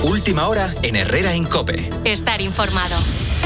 Última hora en Herrera en COPE. Estar informado.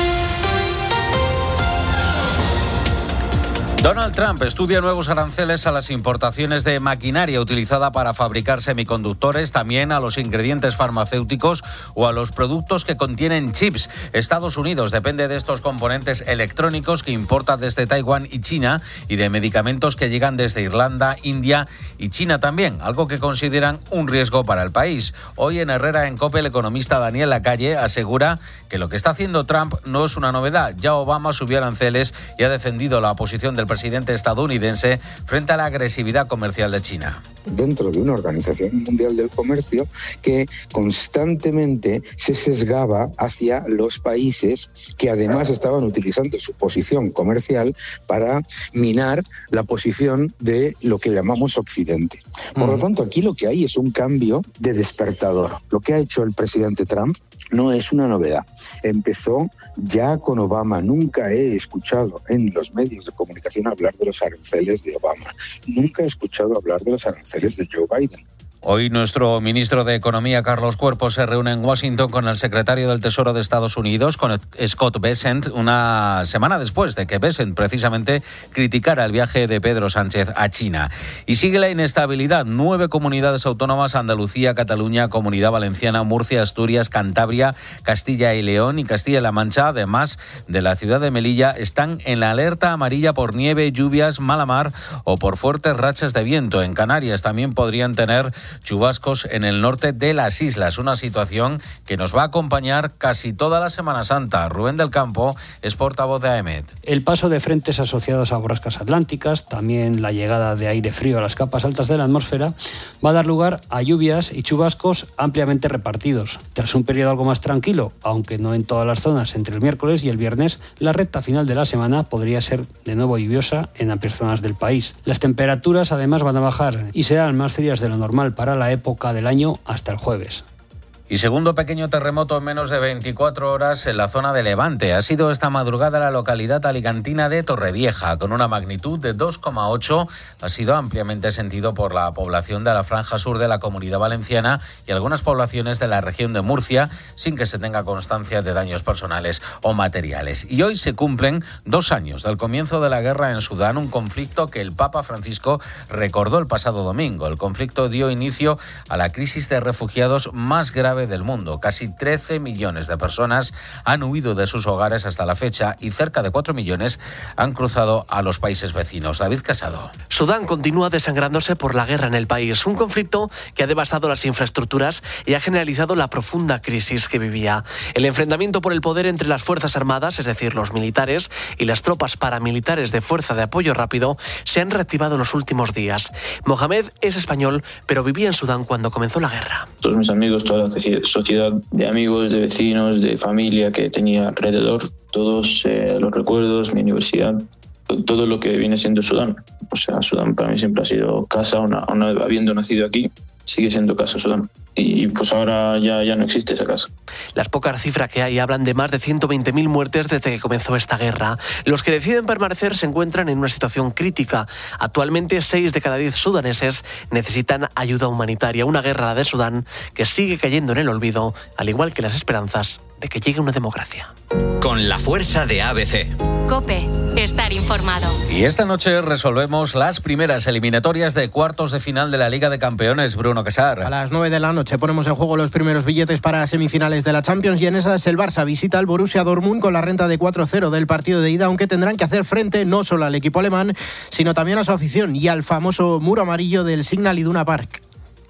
Donald Trump estudia nuevos aranceles a las importaciones de maquinaria utilizada para fabricar semiconductores, también a los ingredientes farmacéuticos o a los productos que contienen chips. Estados Unidos depende de estos componentes electrónicos que importa desde Taiwán y China y de medicamentos que llegan desde Irlanda, India y China también, algo que consideran un riesgo para el país. Hoy en Herrera en COPE el economista Daniel Lacalle asegura que lo que está haciendo Trump no es una novedad. Ya Obama subió aranceles y ha defendido la posición del presidente estadounidense frente a la agresividad comercial de China. Dentro de una Organización Mundial del Comercio que constantemente se sesgaba hacia los países que además estaban utilizando su posición comercial para minar la posición de lo que llamamos Occidente. Por lo tanto, aquí lo que hay es un cambio de despertador. Lo que ha hecho el presidente Trump no es una novedad. Empezó ya con Obama. Nunca he escuchado en los medios de comunicación hablar de los aranceles de Obama. Nunca he escuchado hablar de los aranceles de Joe Biden. Hoy nuestro ministro de Economía, Carlos Cuerpo, se reúne en Washington con el secretario del Tesoro de Estados Unidos, con Scott Bessent, una semana después de que Bessent precisamente criticara el viaje de Pedro Sánchez a China. Y sigue la inestabilidad. 9 comunidades autónomas, Andalucía, Cataluña, Comunidad Valenciana, Murcia, Asturias, Cantabria, Castilla y León y Castilla-La Mancha, además de la ciudad de Melilla, están en la alerta amarilla por nieve, lluvias, mala mar o por fuertes rachas de viento. En Canarias también podrían tener chubascos en el norte de las islas, una situación que nos va a acompañar casi toda la Semana Santa. Rubén del Campo es portavoz de AEMET. El paso de frentes asociados a borrascas atlánticas, también la llegada de aire frío a las capas altas de la atmósfera, va a dar lugar a lluvias y chubascos ampliamente repartidos. Tras un periodo algo más tranquilo, aunque no en todas las zonas, entre el miércoles y el viernes, la recta final de la semana podría ser de nuevo lluviosa en amplias zonas del país. Las temperaturas además van a bajar y serán más frías de lo normal para la época del año hasta el jueves. Y segundo pequeño terremoto en menos de 24 horas en la zona de Levante. Ha sido esta madrugada la localidad alicantina de Torrevieja, con una magnitud de 2,8. Ha sido ampliamente sentido por la población de la franja sur de la Comunidad Valenciana y algunas poblaciones de la región de Murcia, sin que se tenga constancia de daños personales o materiales. Y hoy se cumplen 2 años del comienzo de la guerra en Sudán, un conflicto que el Papa Francisco recordó el pasado domingo. El conflicto dio inicio a la crisis de refugiados más grave del mundo. Casi 13 millones de personas han huido de sus hogares hasta la fecha y cerca de 4 millones han cruzado a los países vecinos. David Casado. Sudán continúa desangrándose por la guerra en el país, un conflicto que ha devastado las infraestructuras y ha generalizado la profunda crisis que vivía. El enfrentamiento por el poder entre las Fuerzas Armadas, es decir, los militares, y las tropas paramilitares de Fuerza de Apoyo Rápido se han reactivado en los últimos días. Mohamed es español, pero vivía en Sudán cuando comenzó la guerra. Todos mis amigos, toda la sociedad de amigos, de vecinos, de familia que tenía alrededor, todos los recuerdos, mi universidad, todo lo que viene siendo Sudán. O sea, Sudán para mí siempre ha sido casa, habiendo nacido aquí, sigue siendo casa Sudán. Y pues ahora ya no existe esa casa. Las pocas cifras que hay hablan de más de 120.000 muertes desde que comenzó esta guerra. Los que deciden permanecer se encuentran en una situación crítica. Actualmente 6 de cada 10 sudaneses necesitan ayuda humanitaria. Una guerra, la de Sudán, que sigue cayendo en el olvido, al igual que las esperanzas de que llegue una democracia. Con la fuerza de ABC. COPE. Estar informado. Y esta noche resolvemos las primeras eliminatorias de cuartos de final de la Liga de Campeones. Bruno Casar. A las 9 de la noche ponemos en juego los primeros billetes para semifinales de la Champions y en esas el Barça visita al Borussia Dortmund con la renta de 4-0 del partido de ida, aunque tendrán que hacer frente no solo al equipo alemán, sino también a su afición y al famoso muro amarillo del Signal Iduna Park.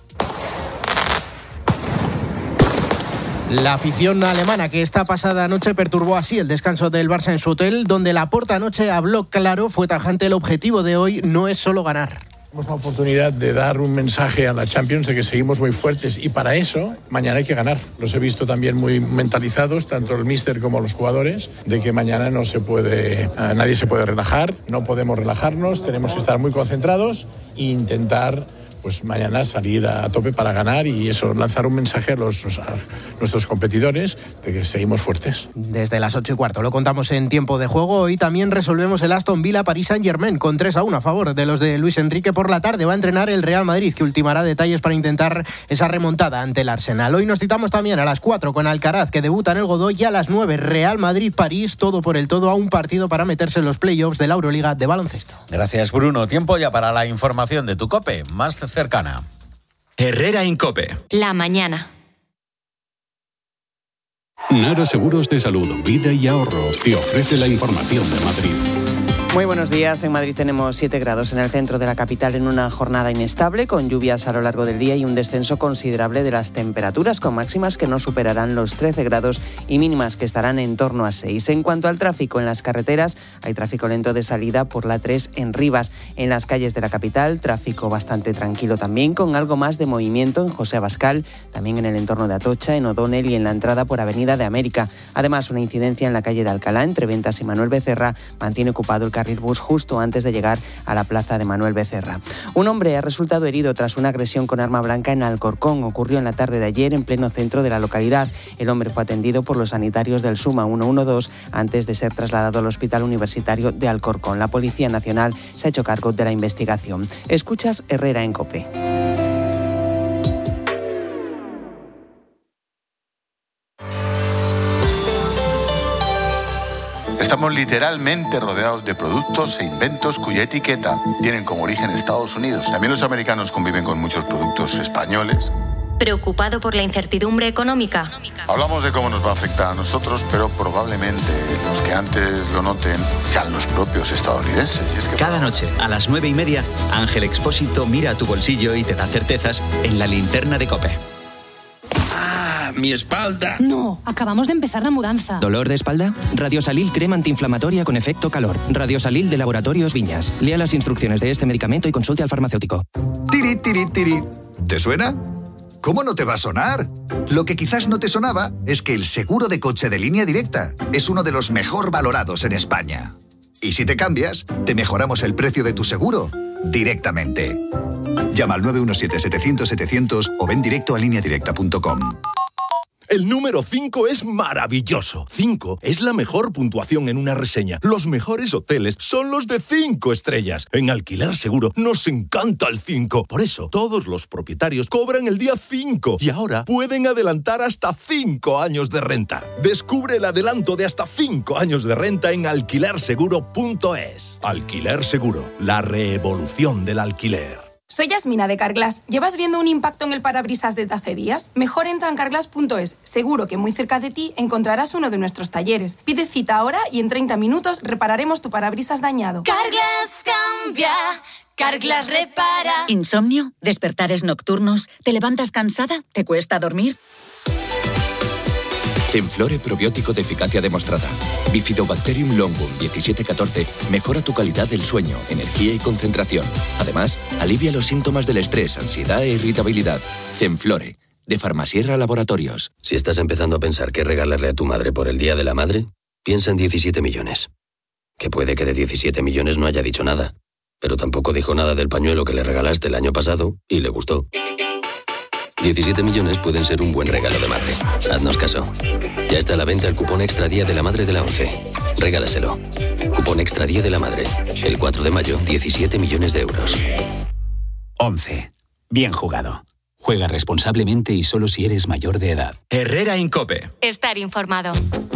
La afición alemana que esta pasada noche perturbó así el descanso del Barça en su hotel, donde Laporta anoche habló claro, fue tajante: el objetivo de hoy no es solo ganar. Tenemos la oportunidad de dar un mensaje a la Champions de que seguimos muy fuertes y para eso mañana hay que ganar. Los he visto también muy mentalizados, tanto el míster como los jugadores, de que mañana nadie se puede relajar, no podemos relajarnos, tenemos que estar muy concentrados e intentar pues mañana salir a tope para ganar y eso, lanzar un mensaje a nuestros competidores de que seguimos fuertes. Desde las 8:15 lo contamos en tiempo de juego. Hoy también resolvemos el Aston Villa Paris Saint-Germain con 3-1 a favor de los de Luis Enrique. Por la tarde va a entrenar el Real Madrid, que ultimará detalles para intentar esa remontada ante el Arsenal. Hoy nos citamos también a las 4 con Alcaraz, que debuta en el Godoy, y a las 9 Real Madrid-París, todo por el todo, a un partido para meterse en los playoffs de la Euroliga de baloncesto. Gracias, Bruno. Tiempo ya para la información de tu COPE más cercana. Herrera Incope. La mañana. Nara Seguros de Salud, Vida y Ahorro te ofrece la información de Madrid. Muy buenos días. En Madrid tenemos 7 grados en el centro de la capital en una jornada inestable, con lluvias a lo largo del día y un descenso considerable de las temperaturas, con máximas que no superarán los 13 grados y mínimas que estarán en torno a 6. En cuanto al tráfico en las carreteras, hay tráfico lento de salida por la 3 en Rivas. En las calles de la capital, tráfico bastante tranquilo también, con algo más de movimiento en José Abascal, también en el entorno de Atocha, en O'Donnell y en la entrada por Avenida de América. Además, una incidencia en la calle de Alcalá, entre Ventas y Manuel Becerra, mantiene ocupado el carril bus justo antes de llegar a la plaza de Manuel Becerra. Un hombre ha resultado herido tras una agresión con arma blanca en Alcorcón. Ocurrió en la tarde de ayer en pleno centro de la localidad. El hombre fue atendido por los sanitarios del SUMA 112 antes de ser trasladado al Hospital Universitario de Alcorcón. La Policía Nacional se ha hecho cargo de la investigación. Escuchas Herrera en COPE. Estamos literalmente rodeados de productos e inventos cuya etiqueta tienen como origen Estados Unidos. También los americanos conviven con muchos productos españoles. ¿Preocupado por la incertidumbre económica? Hablamos de cómo nos va a afectar a nosotros, pero probablemente los que antes lo noten sean los propios estadounidenses. Y es que Cada noche, a las 9:30, Ángel Expósito mira a tu bolsillo y te da certezas en la linterna de COPE. ¡Mi espalda! No, acabamos de empezar la mudanza. ¿Dolor de espalda? Radiosalil crema antiinflamatoria con efecto calor. Radiosalil de Laboratorios Viñas. Lea las instrucciones de este medicamento y consulte al farmacéutico. Tiri, tiri, tiri. ¿Te suena? ¿Cómo no te va a sonar? Lo que quizás no te sonaba es que el seguro de coche de Línea Directa es uno de los mejor valorados en España. Y si te cambias, te mejoramos el precio de tu seguro directamente. Llama al 917-700-700 o ven directo a lineadirecta.com. El número 5 es maravilloso. 5 es la mejor puntuación en una reseña. Los mejores hoteles son los de 5 estrellas. En Alquiler Seguro nos encanta el 5. Por eso, todos los propietarios cobran el día 5 y ahora pueden adelantar hasta 5 años de renta. Descubre el adelanto de hasta 5 años de renta en alquilerseguro.es. Alquiler Seguro, la revolución del alquiler. Soy Yasmina de Carglass. ¿Llevas viendo un impacto en el parabrisas desde hace días? Mejor entra en carglass.es. Seguro que muy cerca de ti encontrarás uno de nuestros talleres. Pide cita ahora y en 30 minutos repararemos tu parabrisas dañado. Carglass cambia, Carglass repara. ¿Insomnio? ¿Despertares nocturnos? ¿Te levantas cansada? ¿Te cuesta dormir? Zenflore probiótico de eficacia demostrada. Bifidobacterium longum 1714 mejora tu calidad del sueño, energía y concentración. Además, alivia los síntomas del estrés, ansiedad e irritabilidad. Zenflore, de Farmasierra Laboratorios. Si estás empezando a pensar qué regalarle a tu madre por el Día de la Madre, piensa en 17 millones. Que puede que de 17 millones no haya dicho nada, pero tampoco dijo nada del pañuelo que le regalaste el año pasado y le gustó. 17 millones pueden ser un buen regalo de madre. Haznos caso. Ya está a la venta el cupón Extra Día de la Madre de la ONCE. Regálaselo. Cupón Extra Día de la Madre. El 4 de mayo, 17 millones de euros. 11. Bien jugado. Juega responsablemente y solo si eres mayor de edad. Herrera Incope. Estar informado.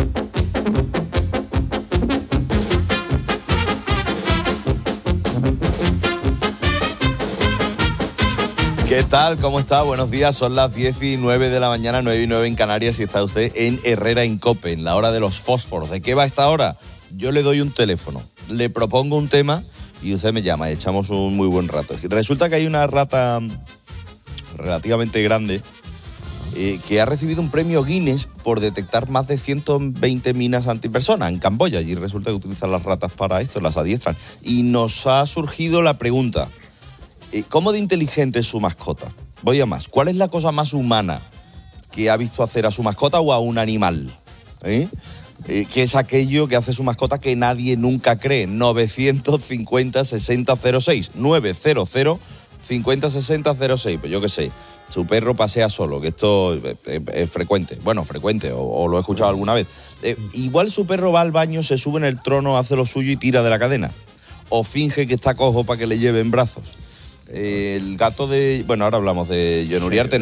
¿Qué tal? ¿Cómo está? Buenos días, son las 10:09 de la mañana, 9:09 en Canarias y está usted en Herrera Incope, en la hora de los fósforos. ¿De qué va esta hora? Yo le doy un teléfono, le propongo un tema y usted me llama y echamos un muy buen rato. Resulta que hay una rata relativamente grande que ha recibido un premio Guinness por detectar más de 120 minas antipersona en Camboya. Y resulta que utilizan las ratas para esto, las adiestran. Y nos ha surgido la pregunta: ¿cómo de inteligente es su mascota? Voy a más. ¿Cuál es la cosa más humana que ha visto hacer a su mascota o a un animal? ¿Qué es aquello que hace su mascota que nadie nunca cree? 950 60 06 900 506006, pues yo qué sé, su perro pasea solo, que esto es frecuente, o lo he escuchado alguna vez. Igual su perro va al baño, se sube en el trono, hace lo suyo y tira de la cadena, o finge que está cojo para que le lleve en brazos. El gato de... Bueno, ahora hablamos de John Uriarte,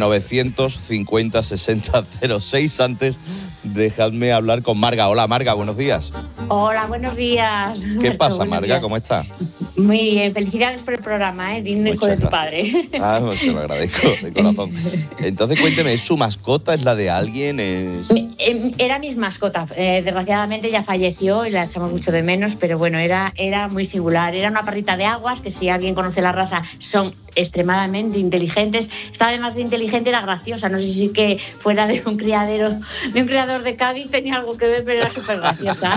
950-60-06. Antes, dejadme hablar con Marga. Hola, Marga, buenos días. Hola, buenos días. ¿Qué pasa, Marga? ¿Cómo está? Muy bien, felicidades por el programa, digno hijo de tu padre. Pues se lo agradezco de corazón. Entonces, cuénteme, ¿es su mascota? ¿Es la de alguien? Era mis mascotas. Desgraciadamente ya falleció y la echamos mucho de menos, pero bueno, era muy singular. Era una perrita de aguas, que si alguien conoce la raza, son extremadamente inteligentes. Esta, además de inteligente, era graciosa. No sé si que fuera de un criador de Cádiz tenía algo que ver, pero era súper graciosa.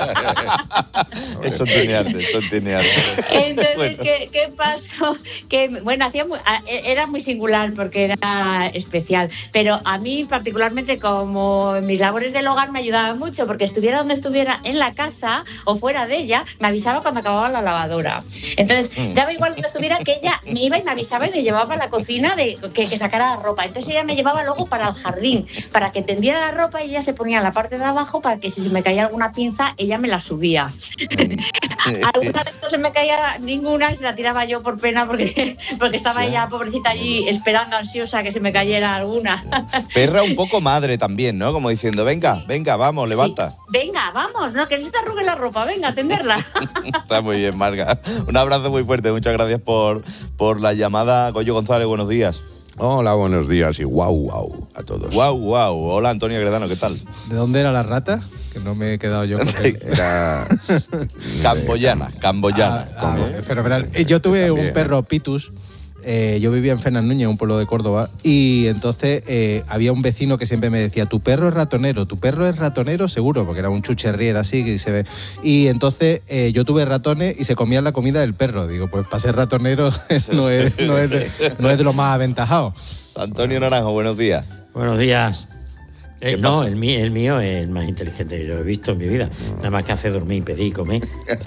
Eso tiene arte. Entonces, bueno. ¿Qué pasó? Que, bueno, era muy singular porque era especial, pero a mí particularmente, como mis labores del hogar me ayudaban mucho, porque estuviera donde estuviera, en la casa o fuera de ella, me avisaba cuando acababa la lavadora. Entonces, daba igual que estuviera, que ella me iba y me avisaba y me llevaba a la cocina que sacara la ropa. Entonces ella me llevaba luego para el jardín, para que tendiera la ropa, y ella se ponía en la parte de abajo para que si se me caía alguna pinza, ella me la subía. Alguna vez no se me caía ninguna, se la tiraba yo por pena porque estaba ella, pobrecita, allí esperando ansiosa que se me cayera alguna. Perra un poco madre también, ¿no? Como diciendo, venga, vamos, levanta. Sí. Venga, vamos, no, que no se te arrugue la ropa, venga, a tenderla. Está muy bien, Marga. Un abrazo muy fuerte, muchas gracias por la llamada. Goyo González, buenos días. Hola, buenos días y guau a todos. Guau. Hola, Antonio Gredano, ¿qué tal? ¿De dónde era la rata? Que no me he quedado yo. Era camboyana. Fenomenal. Yo tuve un perro Pitus. Yo vivía en Fernández Núñez, un pueblo de Córdoba, y entonces había un vecino que siempre me decía: tu perro es ratonero seguro, porque era un chucherrier así que se ve. Y entonces yo tuve ratones y se comían la comida del perro. Digo, pues para ser ratonero no es de lo más aventajado. Antonio Naranjo, buenos días. Buenos días. No, el mío es el más inteligente que yo he visto en mi vida. Nada más que hace dormir, pedir y comer.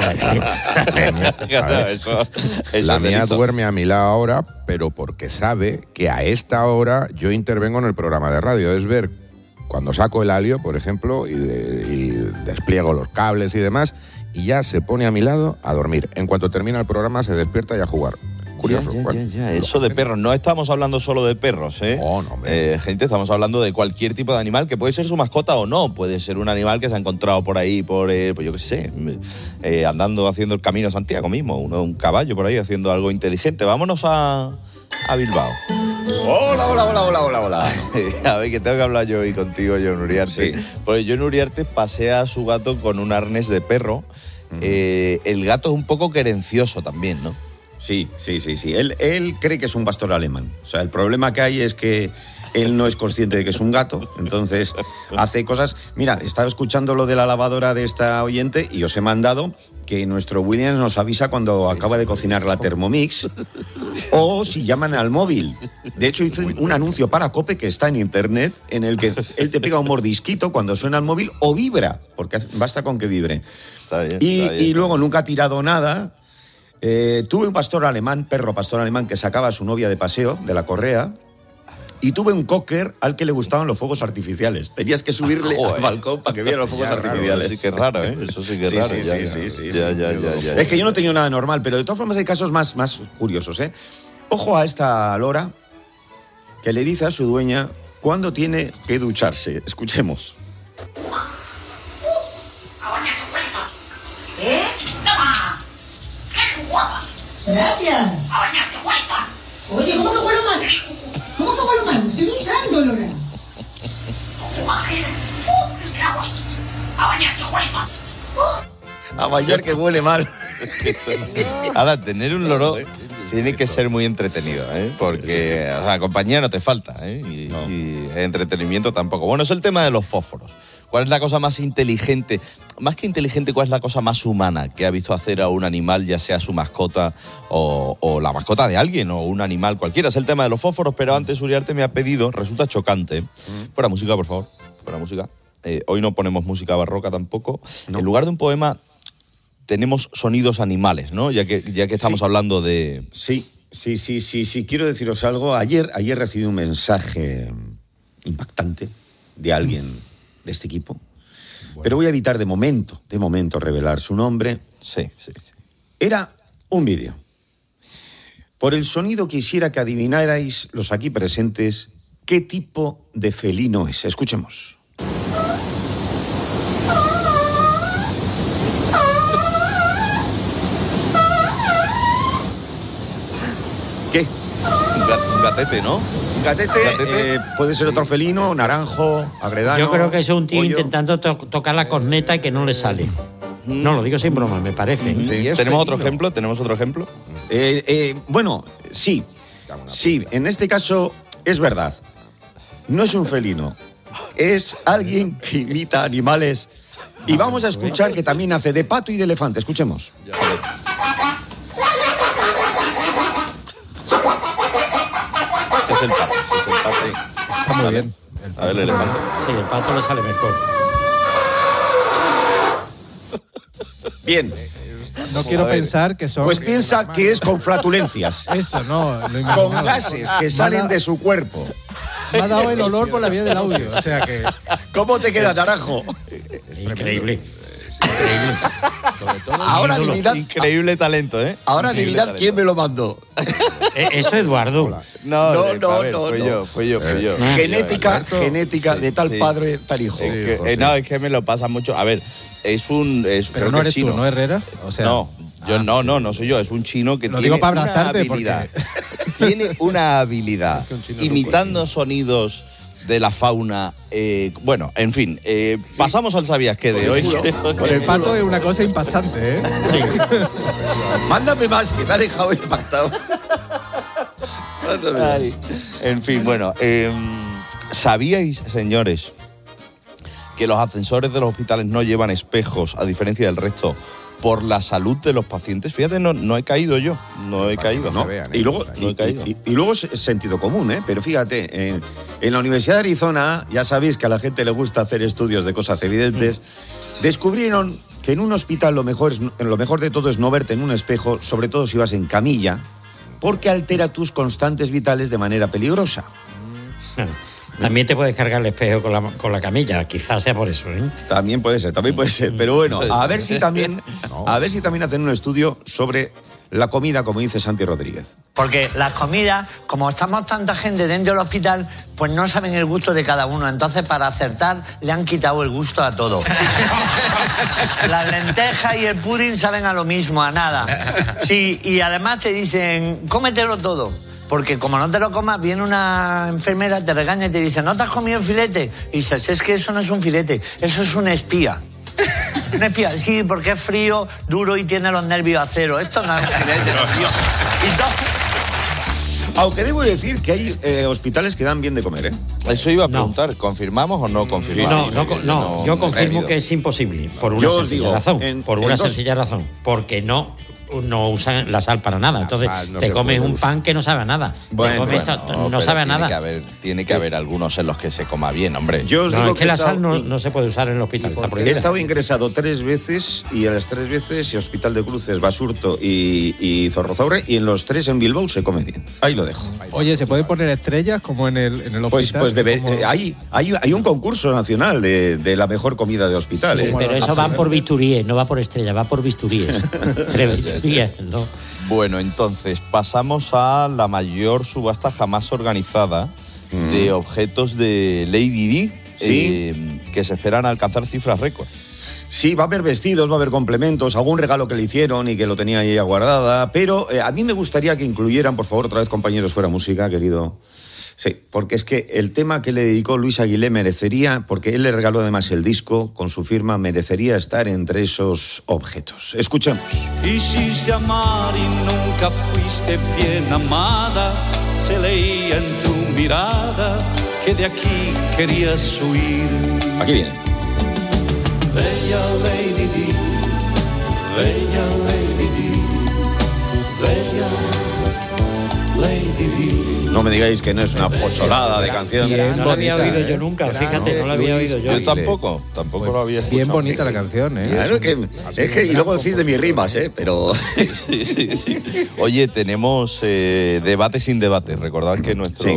La mía duerme a mi lado ahora, pero porque sabe que a esta hora yo intervengo en el programa de radio. Es ver cuando saco el alio, por ejemplo, y despliego los cables y demás, y ya se pone a mi lado a dormir. En cuanto termina el programa se despierta y a jugar. Curioso. Ya. Eso de perros. No estamos hablando solo de perros, ¿eh? No, hombre. Gente, estamos hablando de cualquier tipo de animal que puede ser su mascota o no. Puede ser un animal que se ha encontrado por ahí, pues yo qué sé, andando, haciendo el Camino a Santiago mismo. Un caballo por ahí haciendo algo inteligente. Vámonos a Bilbao. Hola. A ver, que tengo que hablar yo hoy contigo, John Uriarte. Sí. Pues John Uriarte pasea a su gato con un arnés de perro. El gato es un poco querencioso también, ¿no? Sí. Él cree que es un pastor alemán. O sea, el problema que hay es que él no es consciente de que es un gato, entonces hace cosas... Mira, estaba escuchando lo de la lavadora de esta oyente y os he mandado que nuestro Williams nos avisa cuando acaba de cocinar la Thermomix o si llaman al móvil. De hecho, hizo un anuncio para COPE que está en internet en el que él te pega un mordisquito cuando suena el móvil o vibra, porque basta con que vibre. Está bien. Y luego nunca ha tirado nada. Tuve un perro pastor alemán que sacaba a su novia de paseo de la correa, y tuve un cocker al que le gustaban los fuegos artificiales. Tenías que subirle al balcón para que viera los fuegos artificiales. Eso sí que es raro, ¿eh? Eso sí que es raro. Sí. Es que yo no he tenido nada normal, pero de todas formas hay casos más curiosos, ¿eh? Ojo a esta lora que le dice a su dueña cuándo tiene que ducharse. Escuchemos. ¿Eh? ¡Toma! ¡Qué guapa! Gracias. ¡A bañarte, guapa! Oye, ¿cómo que huelo mal? ¿Cómo que huelo mal? Estoy duchando, Lora. ¡A bañarte, guapa! A bañar que huele mal. Ahora, tener un loro tiene que ser muy entretenido, ¿eh? Porque, o sea, compañía no te falta, ¿eh? Y entretenimiento tampoco. Bueno, es el tema de los fósforos. ¿Cuál es la cosa más inteligente? Más que inteligente, ¿cuál es la cosa más humana que ha visto hacer a un animal, ya sea su mascota o la mascota de alguien o un animal cualquiera? Es el tema de los fósforos, pero antes Uriarte me ha pedido, resulta chocante. Fuera música, por favor. Fuera música. Hoy no ponemos música barroca tampoco. No. En lugar de un poema tenemos sonidos animales, ¿no? Ya que estamos hablando de... Sí, Sí, quiero deciros algo. Ayer recibí un mensaje impactante de alguien de este equipo. Bueno. Pero voy a evitar de momento revelar su nombre. Sí. Era un vídeo. Por el sonido quisiera que adivinarais los aquí presentes qué tipo de felino es. Escuchemos. ¿Qué? Un gatete, ¿no? Un gatete. Puede ser otro felino, naranjo, agredano. Yo creo que es un tío intentando tocar la corneta y que no le sale. No, lo digo sin broma, me parece. Sí. ¿Tenemos otro ejemplo? Bueno, sí. Sí, en este caso es verdad. No es un felino. Es alguien que imita animales. Y vamos a escuchar que también hace de pato y de elefante. Escuchemos. Ese es el pato. Está muy bien. A ver, el elefante. Sí, el pato le sale mejor. Bien. No quiero pensar que son... Pues piensa que es con flatulencias. Eso, no. Con gases que salen de su cuerpo. Me ha dado el olor por la vía del audio. O sea que... ¿Cómo te queda, naranjo? Increíble. Ahora adivinad. Increíble talento, ¿eh? Ahora adivinad quién me lo mandó. Eso, Eduardo. No. Fue yo. Genética de tal padre, tal hijo. Es que me lo pasa mucho. A ver, pero no eres tú, ¿no, Herrera? O sea, no, no soy yo. Es un chino que lo tiene digo para una abrazarte habilidad. Tiene una habilidad imitando sonidos de la fauna. Bueno, en fin, pasamos al ¿Sabías qué? De hoy. Con el pato es una cosa impactante, ¿eh? Sí. Mándame más, que me ha dejado impactado. En fin, bueno, ¿sabíais, señores, que los ascensores de los hospitales no llevan espejos, a diferencia del resto, por la salud de los pacientes? Fíjate, no he caído yo. No he caído. No. Y luego es sentido común, ¿eh? Pero fíjate, en la Universidad de Arizona, ya sabéis que a la gente le gusta hacer estudios de cosas evidentes, descubrieron que en un hospital lo mejor de todo es no verte en un espejo, sobre todo si vas en camilla, porque altera tus constantes vitales de manera peligrosa. También te puedes cargar el espejo con la camilla, quizás sea por eso, ¿eh? También puede ser, pero bueno, a ver si también hacen un estudio sobre la comida, como dice Santi Rodríguez. Porque las comidas, como estamos tanta gente dentro del hospital, pues no saben el gusto de cada uno. Entonces, para acertar, le han quitado el gusto a todo. Las lentejas y el pudding saben a lo mismo, a nada. Sí, y además te dicen, cómetelo todo. Porque como no te lo comas, viene una enfermera, te regaña y te dice, ¿no te has comido el filete? Y dices, es que eso no es un filete, eso es una espía. Una espía, sí, porque es frío, duro y tiene los nervios a cero. Esto no es un filete, tío. Aunque debo decir que hay hospitales que dan bien de comer, ¿eh? Eso iba a preguntar, ¿confirmamos o no confirmamos? No, yo confirmo que es imposible, por una sencilla razón. Porque no usan la sal para nada. Entonces te comes un pan que no sabe a nada. No sabe a nada. Tiene que haber algunos en los que se coma bien, hombre. Yo os digo es que la sal no se puede usar en el hospital. He estado ingresado 3 veces y a las 3 veces, Hospital de Cruces, Basurto y Zorrozaurre, y en los 3 en Bilbao se come bien. Ahí lo dejo. Oye, ¿se pueden poner estrellas como en el hospital? Hay un concurso nacional de la mejor comida de hospital. Sí, pero eso va por bisturíes, no va por estrellas, va por bisturíes. No. Bueno, entonces pasamos a la mayor subasta jamás organizada de objetos de Lady Di, que se esperan alcanzar cifras récord. Sí, va a haber vestidos, va a haber complementos, algún regalo que le hicieron y que lo tenía ahí guardada, pero a mí me gustaría que incluyeran, por favor, otra vez, compañeros, fuera música, querido. Sí, porque es que el tema que le dedicó Luis Aguilé merecería, porque él le regaló además el disco con su firma, merecería estar entre esos objetos. Escuchemos. Quisiste amar y nunca fuiste bien amada, se leía en tu mirada que de aquí querías huir. Aquí viene. Bella Lady Di, bella Lady Di, bella No me digáis que no es una pocholada de canción. No la había oído yo nunca, fíjate, no la había oído yo. Yo tampoco lo había escuchado. Bien bonita la canción, ¿eh? Claro, es que y luego decís de mis rimas, pero... Sí. Oye, tenemos debate sin debate. Recordad que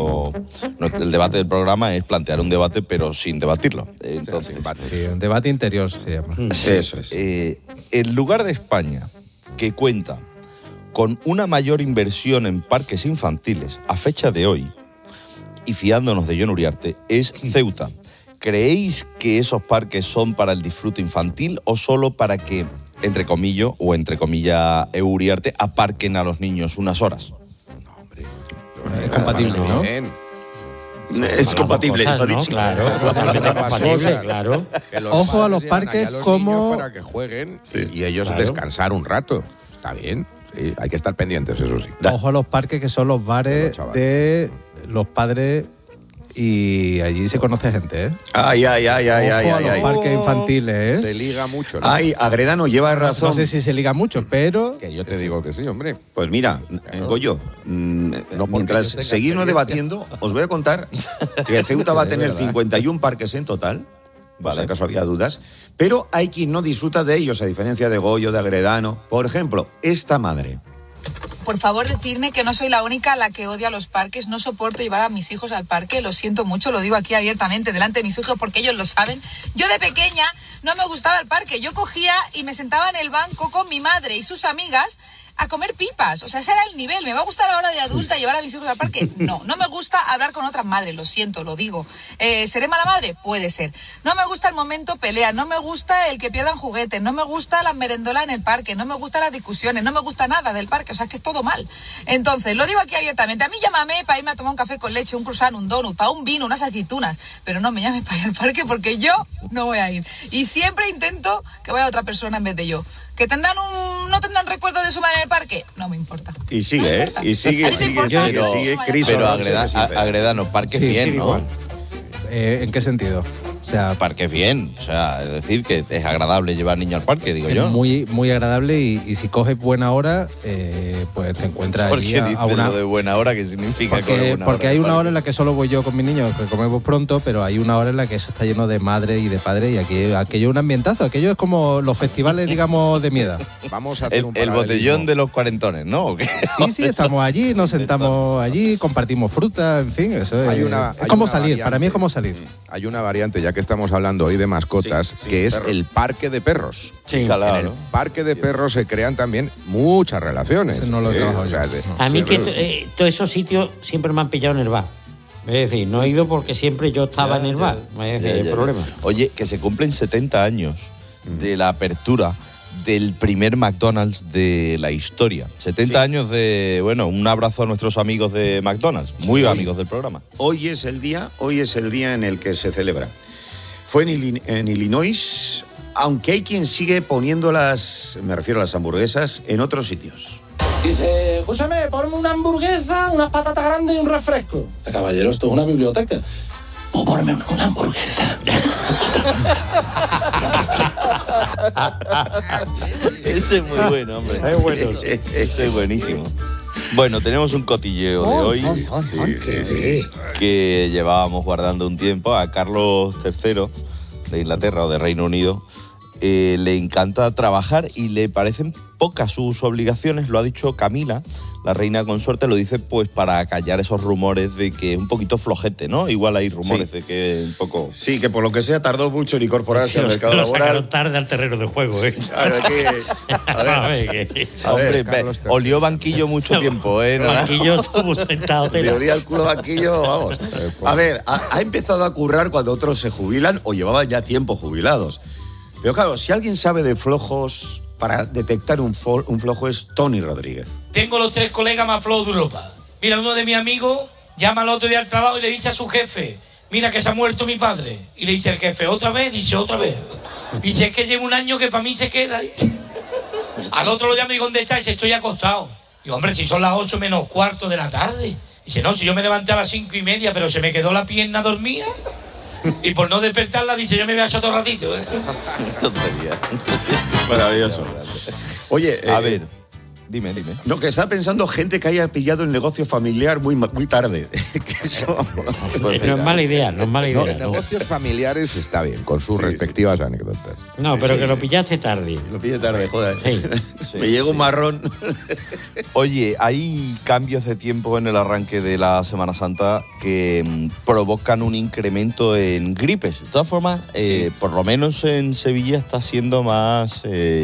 el debate del programa es plantear un debate, pero sin debatirlo. Entonces, un debate interior se llama. Eso es. El lugar de España que cuenta con una mayor inversión en parques infantiles a fecha de hoy, y fiándonos de Jon Uriarte, es Ceuta. ¿Creéis que esos parques son para el disfrute infantil o solo para que, entre comillas, Uriarte, aparquen a los niños unas horas? No, hombre. Es compatible, ¿no? Es compatible, cosas, ¿no? Claro, totalmente compatible, claro. Ojo a los parques como... para que jueguen y ellos descansar un rato. Está bien. Sí, hay que estar pendientes, eso sí. Ojo a los parques que son los bares de los padres y allí se conoce gente, ¿eh? Ay. Ojo a los parques infantiles, ¿eh? Se liga mucho, ¿no? Ay, Agredano lleva razón. No sé si se liga mucho, pero... Que yo te digo que sí, hombre. Pues mira, Goyo, mientras seguís no debatiendo, os voy a contar que Ceuta va a tener 51 parques en total. Por si acaso había dudas, pero hay quien no disfruta de ellos, a diferencia de Goyo, de Agredano. Por ejemplo, esta madre. Por favor, decidme que no soy la única a la que odia los parques. No soporto llevar a mis hijos al parque. Lo siento mucho, lo digo aquí abiertamente delante de mis hijos porque ellos lo saben. Yo de pequeña no me gustaba el parque. Yo cogía y me sentaba en el banco con mi madre y sus amigas a comer pipas. O sea, ese era el nivel. ¿Me va a gustar ahora de adulta llevar a mis hijos al parque? No me gusta hablar con otras madres, lo siento, lo digo. ¿Seré mala madre? Puede ser. No me gusta el momento pelea, no me gusta el que pierdan juguetes, no me gusta las merendolas en el parque, no me gustan las discusiones, no me gusta nada del parque, o sea, es que es todo mal. Entonces, lo digo aquí abiertamente. A mí llámame para irme a tomar un café con leche, un croissant, un donut, para un vino, unas aceitunas, pero no me llames para ir al parque porque yo no voy a ir. Y siempre intento que vaya otra persona en vez de yo. ¿Que no tendrán recuerdo de su madre en el parque? No me importa. Y sigue, no y sigue, Cris. Pero Agredano, parque bien, ¿no? ¿En qué sentido? O sea, parque bien, o sea, es decir, que es agradable llevar niños al parque, digo yo. Es muy, muy agradable y si coges buena hora, pues te encuentras allí ¿Por qué dices lo de buena hora? ¿Qué significa porque hay una hora en la que solo voy yo con mis niños, que comemos pronto, pero hay una hora en la que eso está lleno de madre y de padre y aquello es un ambientazo, aquello es como los festivales, digamos, de miedo. Vamos a hacer el botellón de los cuarentones, ¿no? ¿O qué? Sí, estamos allí, nos sentamos allí, compartimos fruta, en fin, eso es. Es como salir, para mí es como salir. Hay una variante, ya que estamos hablando hoy de mascotas, que es el parque de perros. Sí, claro. En el parque de perros se crean también muchas relaciones. Eso no lo he trabajado yo. A mí que todos esos sitios siempre me han pillado en el bar. Es decir, no he ido porque siempre yo estaba en el bar. Es el problema. Oye, que se cumplen 70 años de la apertura del primer McDonald's de la historia. 70 años de, un abrazo a nuestros amigos de McDonald's, muy amigos del programa. Hoy es el día en el que se celebra. Fue en Illinois, aunque hay quien sigue poniendo me refiero a las hamburguesas, en otros sitios. Dice, escúchame, ponme una hamburguesa, unas patatas grandes y un refresco. Caballero, esto es una biblioteca. O ponme una hamburguesa. Ese es muy bueno, hombre. Es bueno. Ese es buenísimo. Bueno, tenemos un cotilleo de hoy que llevábamos guardando un tiempo. A Carlos III de Inglaterra o de Reino Unido le encanta trabajar y le parecen pocas sus obligaciones. Lo ha dicho Camila, la reina consorte, lo dice pues para callar esos rumores de que es un poquito flojete, ¿no? Igual hay rumores de que un poco... Sí, que por lo que sea tardó mucho en incorporarse al mercado laboral. Lo sacaron tarde al terreno de juego, ¿eh? Claro, olió banquillo mucho tiempo, ¿eh? Banquillo estuvo sentado. Le olía el culo banquillo, vamos. A ver, ha empezado a currar cuando otros se jubilan o llevaban ya tiempo jubilados. Pero claro, si alguien sabe de flojos, para detectar un flojo es Tony Rodríguez. Tengo los 3 colegas más flojos de Europa. Mira, uno de mis amigos llama al otro día al trabajo y le dice a su jefe, mira que se ha muerto mi padre. Y le dice el jefe, ¿otra vez? Dice, otra vez. Dice, es que llevo un año que para mí se queda. Al otro lo llama y digo, ¿dónde está? Dice, estoy acostado. Digo, hombre, si son las 8 menos cuarto de la tarde. Dice, no, si yo me levanté a las 5:30, pero se me quedó la pierna dormida. Y por no despertarla, dice, yo me voy a hacer otro ratito. Tontería. Maravilloso. Oye, a ver. Dime. No, que estaba pensando gente que haya pillado el negocio familiar muy tarde. No es mala idea. No, negocios familiares está bien, con sus respectivas anécdotas. No, pero que lo pillaste tarde. Lo pillé tarde, joder. Me llega un marrón. Oye, hay cambios de tiempo en el arranque de la Semana Santa que provocan un incremento en gripes. De todas formas, por lo menos en Sevilla está siendo más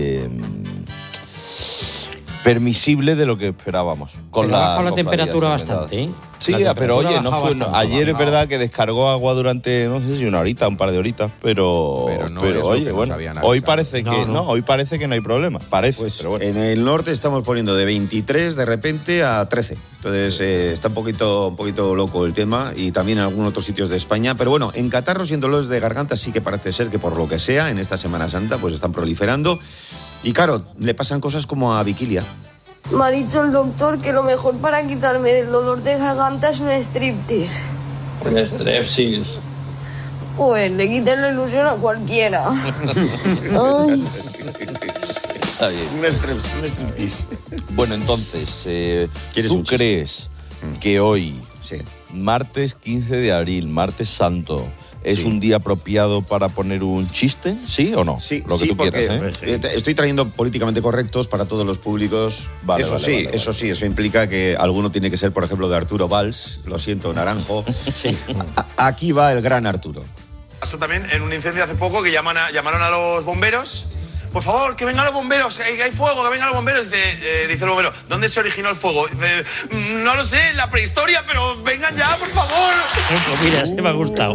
permisible de lo que esperábamos. Ha bajado la temperatura bastante, ¿eh? Sí, pero oye, ayer es verdad que descargó agua durante, no sé si una horita, un par de horitas, pero oye, bueno, hoy parece que no hay problema, parece. Pues pero bueno. En el norte estamos poniendo de 23 de repente a 13. Entonces está un poquito loco el tema, y también en algunos otros sitios de España. Pero bueno, en catarros y en dolores de garganta sí que parece ser que por lo que sea, en esta Semana Santa pues están proliferando. Y claro, le pasan cosas como a Viquilia. Me ha dicho el doctor que lo mejor para quitarme del dolor de garganta es un striptease. Un striptease. Pues le quiten la ilusión a cualquiera. Ay. Está bien. Un striptease. Bueno, entonces, ¿tú crees que hoy, martes 15 de abril, martes santo, es un día apropiado para poner un chiste? ¿Sí o no? Sí, lo que tú porque quieras, estoy trayendo políticamente correctos para todos los públicos. Eso implica que alguno tiene que ser, por ejemplo, de Arturo Valls. Lo siento, Naranjo. Aquí va el gran Arturo. Pasó también en un incendio hace poco que llamaron a los bomberos. Por favor, que vengan los bomberos, que hay fuego, que vengan los bomberos. Dice el bombero, ¿dónde se originó el fuego? Dice, no lo sé, en la prehistoria, pero vengan ya, por favor. Pues mira, se me ha gustado.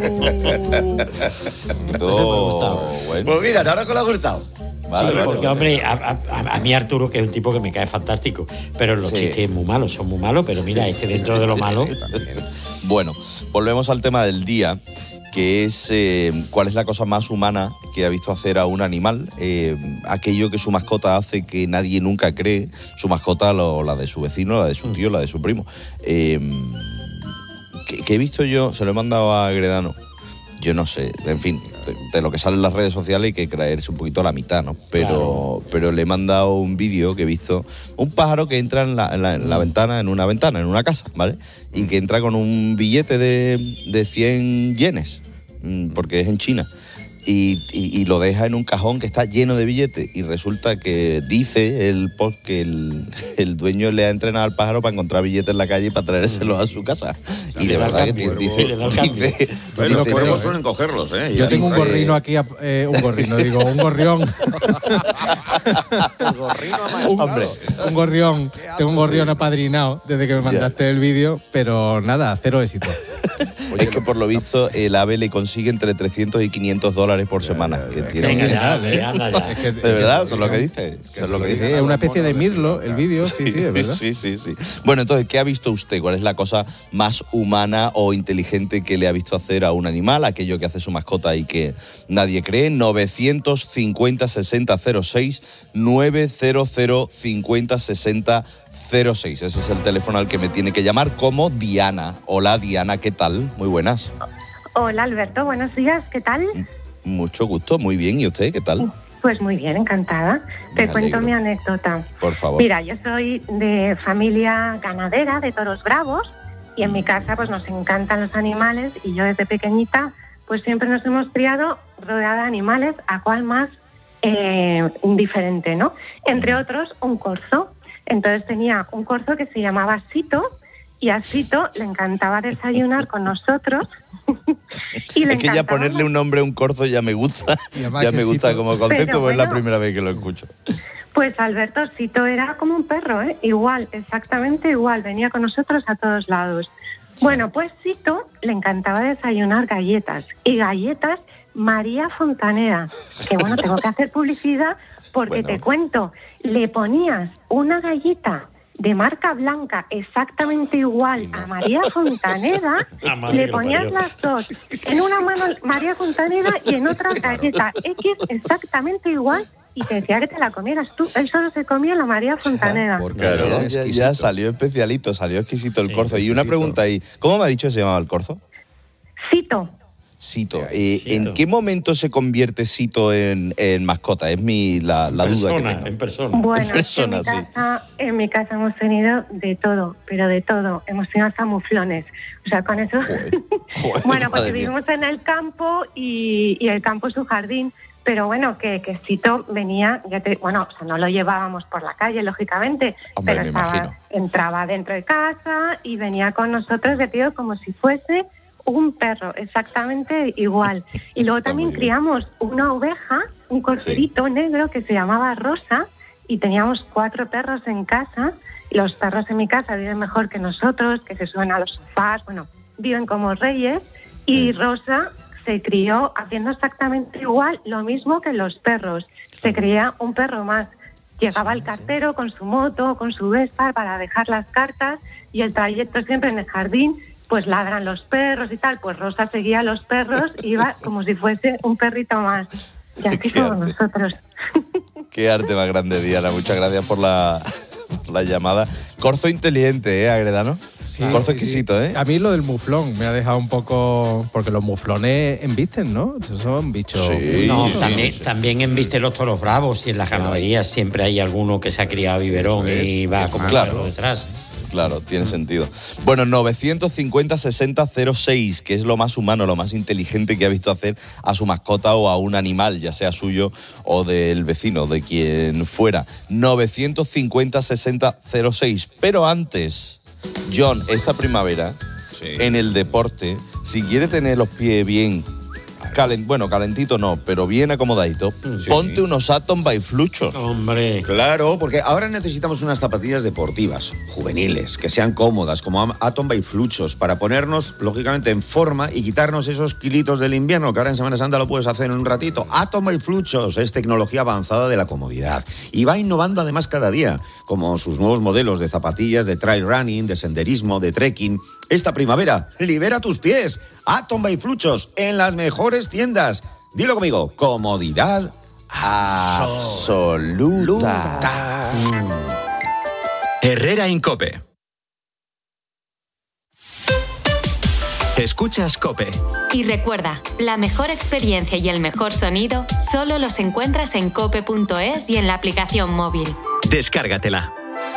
Pues mira, ahora que le ha gustado. Vale, porque, hombre, a mí Arturo, que es un tipo que me cae fantástico, pero los chistes son muy malos, pero mira, dentro de lo malo. Bueno, volvemos al tema del día, que es cuál es la cosa más humana que ha visto hacer a un animal, aquello que su mascota hace que nadie nunca cree, su mascota, la de su vecino, la de su tío, la de su primo. Que he visto yo, se lo he mandado a Gredano, yo no sé, en fin, de lo que sale en las redes sociales hay que creerse un poquito la mitad, ¿no? Pero le he mandado un vídeo que he visto, un pájaro que entra en la ventana, en una casa, ¿vale? Y que entra con un billete de 100 yenes, porque es en China, y lo deja en un cajón que está lleno de billetes, y resulta que dice el post que el dueño le ha entrenado al pájaro para encontrar billetes en la calle y para traérselos a su casa. Y de verdad que dice los cuervos suelen cogerlos, ¿eh? Yo tengo un gorrino aquí, un gorrión. Un gorrión. Tengo un gorrión apadrinado desde que me mandaste el vídeo, pero nada, cero éxito. Es que por lo visto el ave le consigue entre $300 y $500 por semana. Que tiene Anda ya. Es que, de verdad, eso es lo que dice. Es una especie de mirlo el vídeo, sí, es verdad. Sí. Bueno, entonces, ¿qué ha visto usted? ¿Cuál es la cosa más humana o inteligente que le ha visto hacer a un animal? Aquello que hace su mascota y que nadie cree. 950 60 06 900 50 60 06. Ese es el teléfono al que me tiene que llamar, como Diana. Hola, Diana, ¿qué tal? Muy buenas. Hola, Alberto, buenos días, ¿qué tal? Mucho gusto, muy bien. ¿Y usted, qué tal? Pues muy bien, encantada. Te cuento mi anécdota. Por favor. Mira, yo soy de familia ganadera, de toros bravos, y en mi casa pues nos encantan los animales, y yo desde pequeñita pues siempre nos hemos criado rodeada de animales, a cual más diferente, ¿no? Entre otros, un corzo. Entonces tenía un corzo que se llamaba Sito, y a Sito le encantaba desayunar con nosotros. Es que ya ponerle un nombre a un corzo ya me gusta. Ya me gusta como concepto, pues es la primera vez que lo escucho. Pues Alberto, Sito era como un perro, ¿eh? Igual, exactamente igual. Venía con nosotros a todos lados. Bueno, pues Sito le encantaba desayunar galletas. Y galletas María Fontaneda. Que bueno, tengo que hacer publicidad porque te cuento, le ponías una galleta de marca blanca exactamente igual a María Fontaneda, le ponías las dos, en una mano María Fontaneda y en otra galleta X exactamente igual, y te decía que te la comieras tú. Él solo se comía la María Fontaneda. Ya salió especialito, salió exquisito el corzo. Y una pregunta ahí, ¿cómo me ha dicho que se llamaba el corzo? Sito. Sito. ¿En qué momento se convierte Sito en mascota? Es la duda que tengo. En persona. Bueno, en persona, en mi casa hemos tenido de todo, pero de todo. Hemos tenido hasta muflones. O sea, con eso... Joder, bueno, porque vivimos en el campo y el campo es su jardín. Pero bueno, que Sito venía, no lo llevábamos por la calle, lógicamente, hombre, pero entraba dentro de casa y venía con nosotros, como si fuese un perro, exactamente igual. Y luego también criamos una oveja, un corderito negro que se llamaba Rosa, y teníamos 4 perros en casa. Los perros en mi casa viven mejor que nosotros, que se suben a los sofás, viven como reyes, y Rosa se crió haciendo exactamente igual, lo mismo que los perros. Se cría un perro más. Llegaba el cartero con su moto, con su Vespa para dejar las cartas, y el trayecto siempre en el jardín, pues ladran los perros y tal. Pues Rosa seguía a los perros, iba como si fuese un perrito más. Y así como nosotros. Qué arte más grande, Diana. Muchas gracias por la llamada. Corzo inteligente, Agredano. Sí, corzo exquisito, A mí lo del muflón me ha dejado un poco... Porque los muflones embisten, ¿no? Son bichos... También embisten los toros bravos, y en las ganaderías siempre hay alguno que se ha criado a biberón y va como claro detrás. Claro, tiene sentido. Bueno, 950-60-06, que es lo más humano, lo más inteligente que ha visto hacer a su mascota o a un animal, ya sea suyo o del vecino, de quien fuera. 950-60-06. Pero antes, John, esta primavera, en el deporte, si quiere tener los pies bien... calentito no, pero bien acomodadito. Ponte unos Atom by Fluchos. Hombre. Claro, porque ahora necesitamos unas zapatillas deportivas, juveniles, que sean cómodas, como Atom by Fluchos, para ponernos, lógicamente, en forma y quitarnos esos kilitos del invierno, que ahora en Semana Santa lo puedes hacer en un ratito. Atom by Fluchos es tecnología avanzada de la comodidad y va innovando además cada día, como sus nuevos modelos de zapatillas de trail running, de senderismo, de trekking. Esta primavera, libera tus pies. Atom by Fluchos en las mejores tiendas. Dilo conmigo, comodidad absoluta. Herrera Incope. Escuchas COPE. Y recuerda, la mejor experiencia y el mejor sonido solo los encuentras en cope.es y en la aplicación móvil. Descárgatela.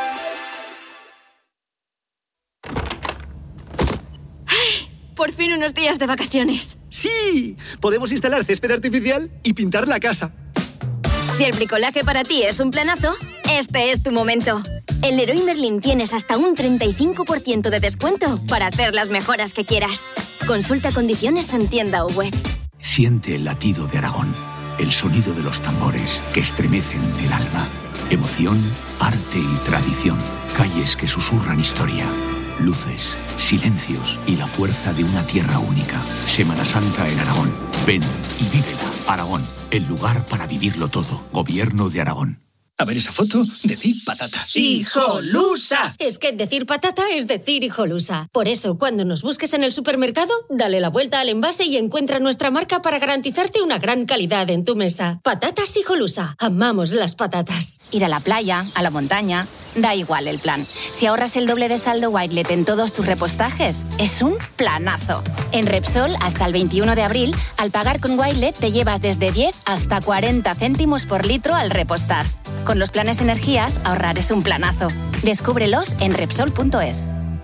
Por fin unos días de vacaciones. ¡Sí! Podemos instalar césped artificial y pintar la casa. Si el bricolaje para ti es un planazo, este es tu momento. En Leroy Merlin tienes hasta un 35% de descuento para hacer las mejoras que quieras. Consulta condiciones en tienda o web. Siente el latido de Aragón, el sonido de los tambores que estremecen el alma. Emoción, arte y tradición. Calles que susurran historia. Luces, silencios y la fuerza de una tierra única. Semana Santa en Aragón. Ven y vívela. Aragón, el lugar para vivirlo todo. Gobierno de Aragón. A ver esa foto, decir patata. ¡Hijolusa! Es que decir patata es decir hijolusa. Por eso, cuando nos busques en el supermercado, dale la vuelta al envase y encuentra nuestra marca para garantizarte una gran calidad en tu mesa. Patatas hijolusa. Amamos las patatas. Ir a la playa, a la montaña, da igual el plan. Si ahorras el doble de saldo Wilet en todos tus repostajes, es un planazo. En Repsol, hasta el 21 de abril, al pagar con Wilet te llevas desde 10 hasta 40 céntimos por litro al repostar. Con los planes energías, ahorrar es un planazo. Descúbrelos en Repsol.es.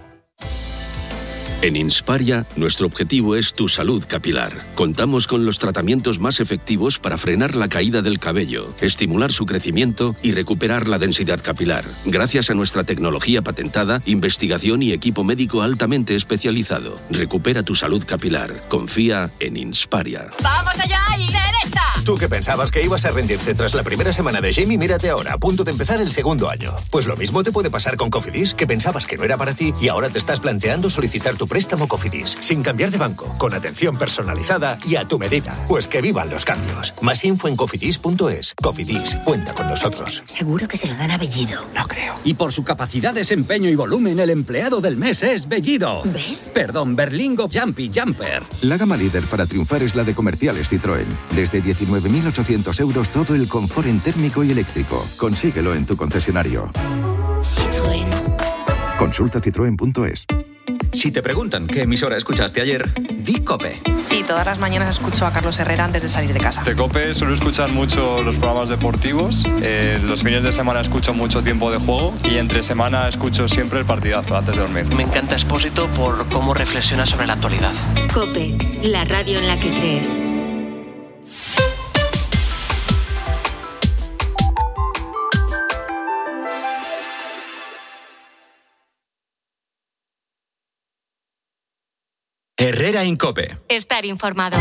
En Insparia, nuestro objetivo es tu salud capilar. Contamos con los tratamientos más efectivos para frenar la caída del cabello, estimular su crecimiento y recuperar la densidad capilar. Gracias a nuestra tecnología patentada, investigación y equipo médico altamente especializado. Recupera tu salud capilar. Confía en Insparia. ¡Vamos allá y derecha! Tú que pensabas que ibas a rendirte tras la primera semana de Jamie, mírate ahora, a punto de empezar el segundo año. Pues lo mismo te puede pasar con Cofidis, que pensabas que no era para ti y ahora te estás planteando solicitar tu préstamo Cofidis, sin cambiar de banco, con atención personalizada y a tu medida. Pues que vivan los cambios. Más info en cofidis.es. Cofidis, cuenta con nosotros. Seguro que se lo dan a Bellido. No creo. Y por su capacidad, desempeño y volumen, el empleado del mes es Bellido. ¿Ves? Perdón, Berlingo Jumpy Jumper. La gama líder para triunfar es la de Comerciales Citroën. Desde 19.800 euros todo el confort en térmico y eléctrico. Consíguelo en tu concesionario. Citroën. Consulta citroen.es. Si te preguntan qué emisora escuchaste ayer, di COPE. Sí, todas las mañanas escucho a Carlos Herrera antes de salir de casa. De COPE suelo escuchar mucho los programas deportivos. Los fines de semana escucho mucho Tiempo de Juego y entre semana escucho siempre el partidazo antes de dormir. Me encanta Expósito por cómo reflexiona sobre la actualidad. COPE, la radio en la que crees. Herrera en COPE. Estar informado.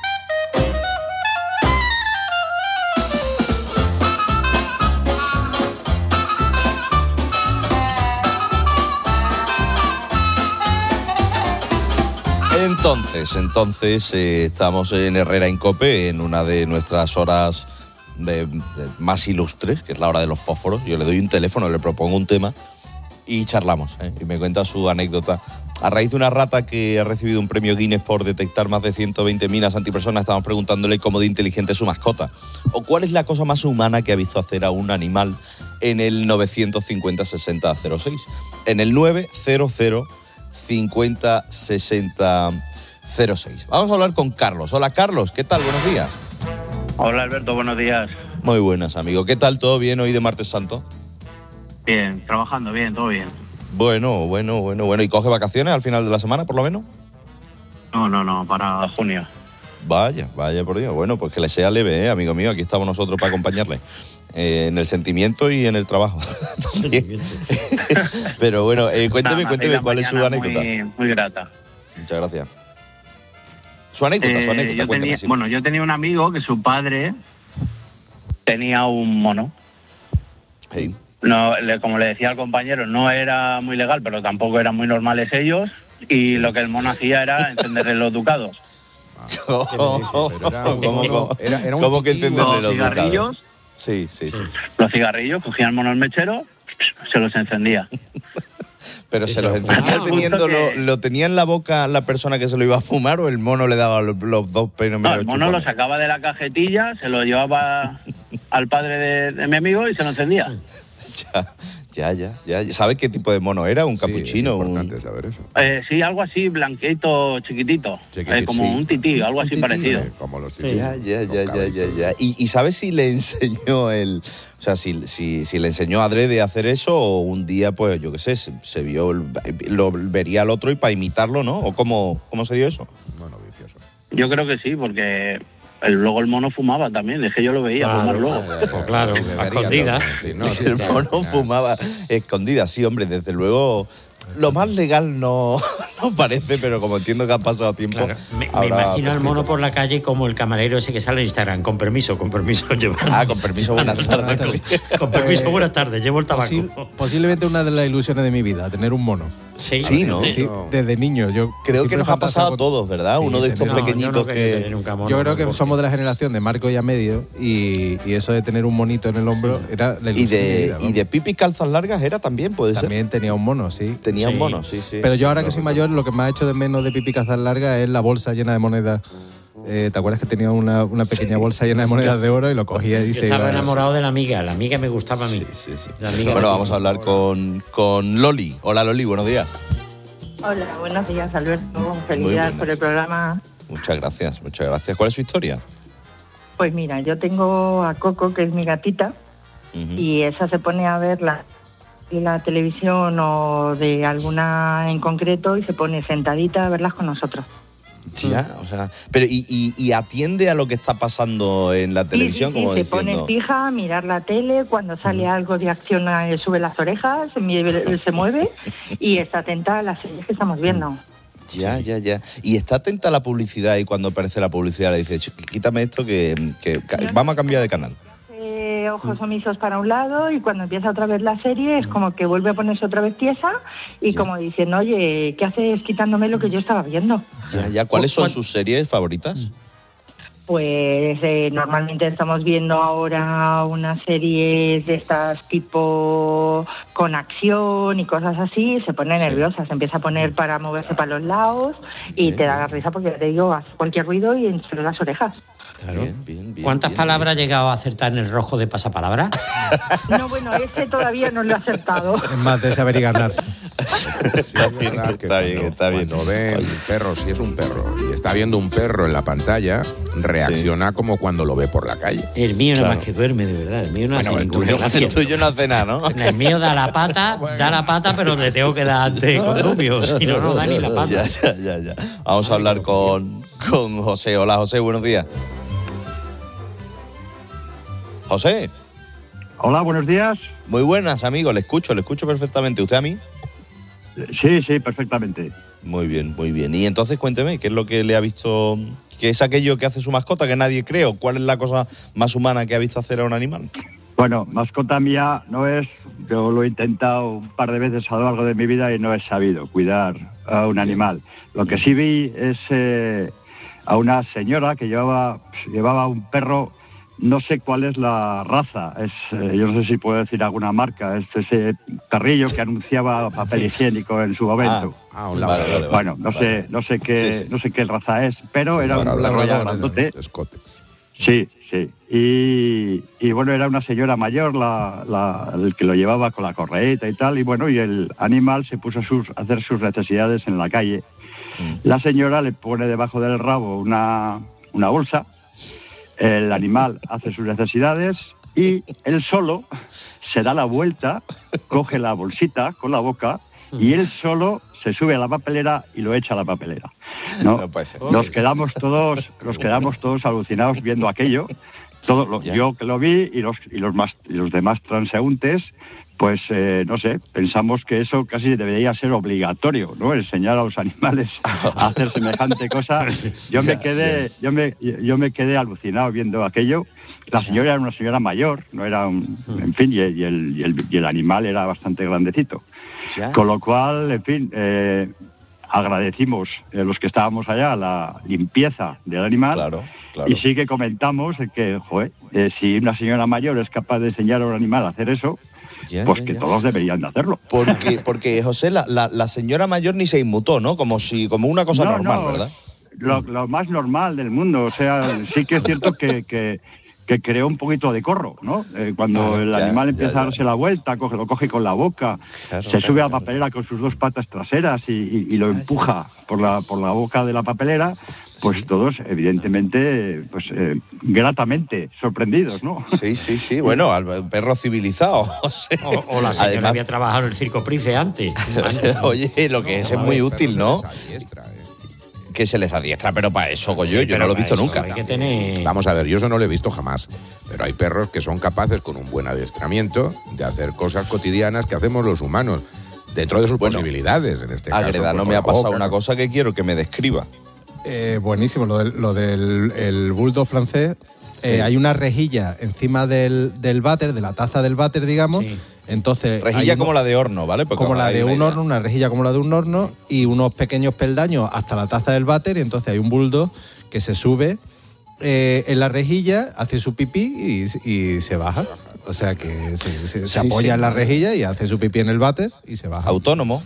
Entonces estamos en Herrera en COPE, en una de nuestras horas más ilustres, que es la hora de los fósforos. Yo le doy un teléfono, le propongo un tema y charlamos, y me cuenta su anécdota. A raíz de una rata que ha recibido un premio Guinness por detectar más de 120 minas antipersonas, estamos preguntándole cómo de inteligente es su mascota. O cuál es la cosa más humana que ha visto hacer a un animal en el 950-60-06. En el 900-50-60-06. Vamos a hablar con Carlos. Hola, Carlos. ¿Qué tal? Buenos días. Hola, Alberto. Buenos días. Muy buenas, amigo. ¿Qué tal? ¿Todo bien hoy de Martes Santo? Bien, trabajando bien, todo bien. Bueno. ¿Y coge vacaciones al final de la semana, por lo menos? No, para junio. Vaya, por Dios. Bueno, pues que le sea leve, amigo mío. Aquí estamos nosotros para acompañarle. En el sentimiento y en el trabajo. Pero bueno, cuénteme cuál es su anécdota. Muy grata. Muchas gracias. Su anécdota, cuénteme. Yo tenía un amigo que su padre tenía un mono. Sí. No, como le decía al compañero, no era muy legal, pero tampoco eran muy normales ellos, y lo que el mono hacía era encenderle los ducados. ¿Cómo que encenderle los cigarrillos? Sí. Los cigarrillos, cogía el mono el mechero, se los encendía. Pero se los encendía ¿lo tenía en la boca la persona que se lo iba a fumar o el mono le daba los dos pelos? No, el mono lo sacaba de la cajetilla, se lo llevaba al padre de mi amigo y se lo encendía. Ya. ¿Sabes qué tipo de mono era? ¿Un capuchino? Es importante saber eso. Sí, algo así, blanquito, chiquitito. Como un tití, algo así parecido. Como los tití. Ya. ¿Y sabes si le enseñó si le enseñó adrede a hacer eso o un día, pues, yo qué sé, se vio, lo vería al otro y para imitarlo, ¿no? ¿O cómo se dio eso? Bueno, vicioso. Yo creo que sí, porque luego el mono fumaba también, es que yo lo veía fumar luego. Pues claro, a escondidas. El mono fumaba escondidas, sí, hombre, desde luego. Lo más legal no parece, pero como entiendo que ha pasado tiempo... Claro. Me imagino al mono por la calle como el camarero ese que sale en Instagram. Con permiso, llevando. Con permiso, buenas tardes. Con permiso, buenas tardes, llevo el tabaco. Posiblemente una de las ilusiones de mi vida, tener un mono. Sí, ¿no? Sí, desde niño. Yo creo que nos ha pasado a todos, ¿verdad? Sí, uno de estos pequeñitos yo creo que somos de la generación de Marco y Amedio y eso de tener un monito en el hombro era la ilusión de mi vida, y de Pipi calzas largas era también, puede ser. También tenía un mono, sí. Tenía un mono, sí. Pero yo ahora que soy mayor, lo que me ha hecho de menos de Pipi calzas largas es la bolsa llena de monedas. ¿Te acuerdas que tenía una pequeña bolsa llena de monedas de oro y lo cogía y se iba? Estaba enamorado de la amiga me gustaba a mí. Sí. Bueno, vamos a hablar con Loli. Hola, Loli, buenos días. Hola, buenos días, Alberto. Felicidades por el programa. Muchas gracias. ¿Cuál es su historia? Pues mira, yo tengo a Coco, que es mi gatita, y esa se pone a ver la televisión o de alguna en concreto y se pone sentadita a verlas con nosotros. Ya, pero y atiende a lo que está pasando en la televisión, como se diciendo... pone fija a mirar la tele, cuando sale algo de acción sube las orejas, se mueve y está atenta a las series que estamos viendo. Ya. Y está atenta a la publicidad y cuando aparece la publicidad le dice, quítame esto que vamos a cambiar de canal. Ojos omisos para un lado y cuando empieza otra vez la serie es como que vuelve a ponerse otra vez tiesa y como diciendo, oye, ¿qué haces quitándome lo que yo estaba viendo? Ya. ¿Cuáles son sus series favoritas? Pues normalmente estamos viendo ahora unas series de estas tipo con acción y cosas así, se pone nerviosa, se empieza a poner para moverse para los lados y te da la risa porque ya te digo, hace cualquier ruido y entre las orejas. Claro. Bien, ¿Cuántas palabras ha llegado a acertar en el rojo de pasapalabra? No, bueno, ese todavía no lo he acertado. Es más de saber y ganar. Está bien. Cuando ve el perro, si es un perro, y está viendo un perro en la pantalla, reacciona como cuando lo ve por la calle. El mío nada más que duerme, de verdad. El mío no hace ninguna gracia. El tuyo no hace nada, ¿no? El mío da la pata, pero le tengo que dar antes condumio, si no da ni la pata. Ya. Vamos a hablar con José. Hola, José, buenos días. José. Hola, buenos días. Muy buenas, amigo, le escucho perfectamente. ¿Usted a mí? Sí, perfectamente. Muy bien. Y entonces cuénteme, ¿qué es lo que le ha visto? ¿Qué es aquello que hace su mascota que nadie cree? ¿O cuál es la cosa más humana que ha visto hacer a un animal? Bueno, mascota mía no es, yo lo he intentado un par de veces a lo largo de mi vida y no he sabido cuidar a un animal. Lo que sí vi es a una señora que llevaba un perro. No sé cuál es la raza, yo no sé si puedo decir alguna marca, es ese perrillo que anunciaba papel higiénico en su momento. Vale. Bueno, no sé qué raza es, pero era un perro ya grandote. Sí. Y bueno, era una señora mayor el que lo llevaba con la correeta y tal, y bueno, y el animal se puso a hacer sus necesidades en la calle. La señora le pone debajo del rabo una bolsa. El animal hace sus necesidades y él solo se da la vuelta, coge la bolsita con la boca y él solo se sube a la papelera y lo echa a la papelera. No puede ser. Nos quedamos todos alucinados viendo aquello. Yo que lo vi y los demás transeúntes, pues no sé, pensamos que eso casi debería ser obligatorio, ¿no? Enseñar a los animales a hacer semejante cosa. Yo me quedé alucinado viendo aquello. La señora era una señora mayor, no era en fin, y el animal era bastante grandecito. Con lo cual, en fin, agradecimos los que estábamos allá la limpieza del animal. Claro. Y sí que comentamos que, si una señora mayor es capaz de enseñar a un animal a hacer eso, que todos deberían de hacerlo. Porque José, la señora mayor ni se inmutó, ¿no? Como una cosa normal, ¿verdad? Lo más normal del mundo. O sea, sí que es cierto que creó un poquito de corro, ¿no? Cuando el animal empieza a darse la vuelta, lo coge con la boca, se sube a la papelera con sus dos patas traseras y lo empuja por la boca de la papelera, pues todos, evidentemente, gratamente sorprendidos, ¿no? Sí. Bueno, al perro civilizado. O la señora había trabajado en el Circo Price antes. Oye, lo que es muy útil, ¿no? Que se les adiestra, pero para eso, yo no lo he visto nunca. Vamos a ver, yo eso no lo he visto jamás. Pero hay perros que son capaces, con un buen adiestramiento, de hacer cosas cotidianas que hacemos los humanos, dentro de sus posibilidades, en este caso. Agreda, no me ha pasado una cosa que quiero que me describa. Buenísimo, lo del bulldog francés. Hay una rejilla encima del váter, de la taza del váter, digamos. Sí. Entonces, rejilla como la de horno, ¿vale? Porque como la de un horno, una rejilla como la de un horno y unos pequeños peldaños hasta la taza del váter, y entonces hay un bulldog que se sube en la rejilla, hace su pipí y se baja. O sea que se apoya en la rejilla y hace su pipí en el váter y se baja. Autónomo.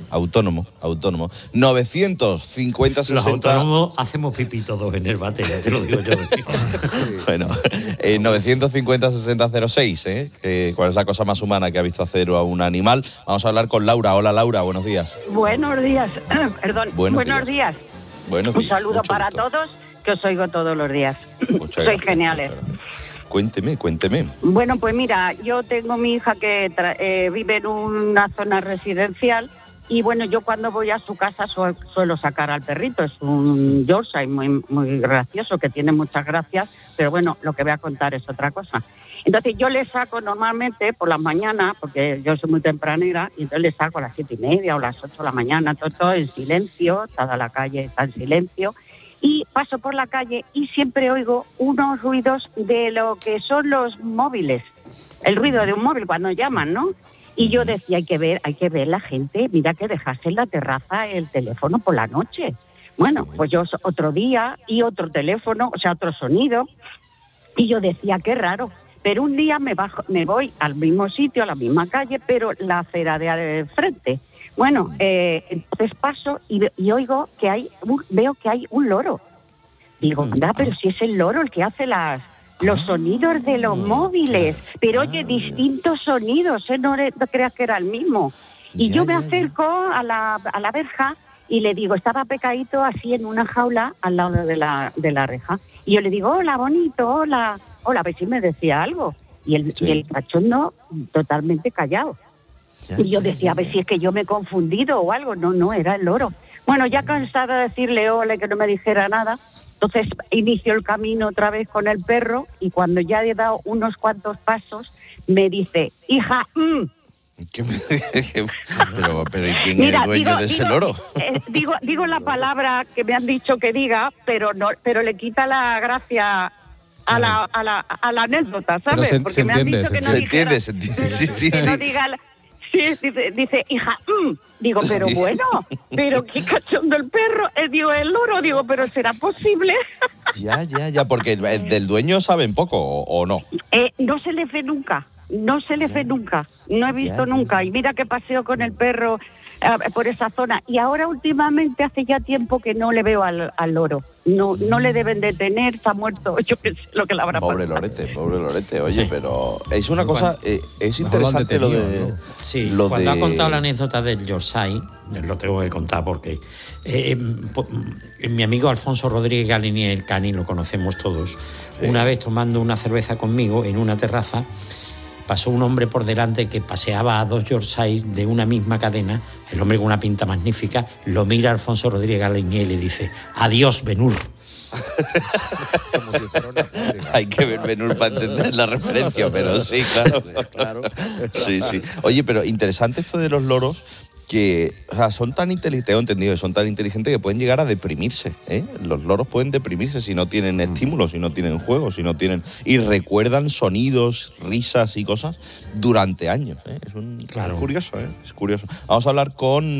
950 60. Los autónomos hacemos pipí todos en el váter, te lo digo yo. Bueno, 950 60 06, ¿cuál es la cosa más humana que ha visto hacer a un animal? Vamos a hablar con Laura. Hola, Laura, buenos días. Buenos días. Perdón. Buenos días. Buenos días. Un saludo para todos, que os oigo todos los días. Sois geniales. Cuénteme. Bueno, pues mira, yo tengo mi hija que vive en una zona residencial y bueno, yo cuando voy a su casa suelo sacar al perrito. Es un Yorkshire muy, muy gracioso, que tiene muchas gracias, pero bueno, lo que voy a contar es otra cosa. Entonces yo le saco normalmente por las mañanas, porque yo soy muy tempranera, y entonces le saco a las 7:30 o las 8 de la mañana, todo en silencio, toda la calle está en silencio. Y paso por la calle y siempre oigo unos ruidos de lo que son los móviles. El ruido de un móvil cuando llaman, ¿no? Y yo decía, hay que ver la gente, mira que dejarse en la terraza el teléfono por la noche. Bueno, pues yo otro día y otro teléfono, o sea, otro sonido. Y yo decía, qué raro. Pero un día me voy al mismo sitio, a la misma calle, pero la acera de frente. Bueno, entonces paso y oigo que veo que hay un loro. Digo, anda, pero si es el loro el que hace los sonidos de los móviles. Pero oye, distintos sonidos, no creas que era el mismo. Y yo me acerco a la verja y le digo, estaba pecadito así en una jaula al lado de la reja. Y yo le digo, hola, bonito, hola, a ver si me decía algo. Y el cachondo totalmente callado. Y yo decía, a ver si es que yo me he confundido o algo. No, era el loro. Bueno, ya cansada de decirle hola, que no me dijera nada, entonces inicio el camino otra vez con el perro y cuando ya he dado unos cuantos pasos, me dice, hija, ¿Qué me dice? Pero ¿y quién es el dueño de ese loro? Digo la palabra que me han dicho que diga, pero le quita la gracia a la anécdota, ¿sabes? Pero porque me han dicho que no entiende. Sí. No diga dice, hija, digo, pero bueno, pero qué cachondo el perro, digo, el loro, digo, pero ¿será posible? Ya, porque del dueño saben poco, ¿o no? No se le ve nunca. No he visto nunca. Y mira que paseo con el perro por esa zona. Y ahora últimamente hace ya tiempo que no le veo al loro. No le deben de tener, está muerto. Yo qué sé lo que le habrá pasado. Pobre Lorete. Oye, pero es una cosa, es interesante lo de... Sí, cuando ha contado la anécdota del Yorkshire, lo tengo que contar porque mi amigo Alfonso Rodríguez Galini, el Cani, lo conocemos todos. Sí. Una vez tomando una cerveza conmigo en una terraza, pasó un hombre por delante que paseaba a 2 Yorkshire de una misma cadena. El hombre con una pinta magnífica lo mira a Alfonso Rodríguez Galini y le dice, adiós, Ben-Hur. Hay que ver Ben-Hur para entender la referencia, pero sí, claro. Sí. Oye, pero interesante esto de los loros, que son tan inteligentes, tengo entendido que son tan inteligentes que pueden llegar a deprimirse, ¿eh? Los loros pueden deprimirse si no tienen estímulos, si no tienen juegos, si no tienen... Y recuerdan sonidos, risas y cosas durante años, ¿eh? Es curioso, ¿eh? Es curioso. Vamos a hablar con...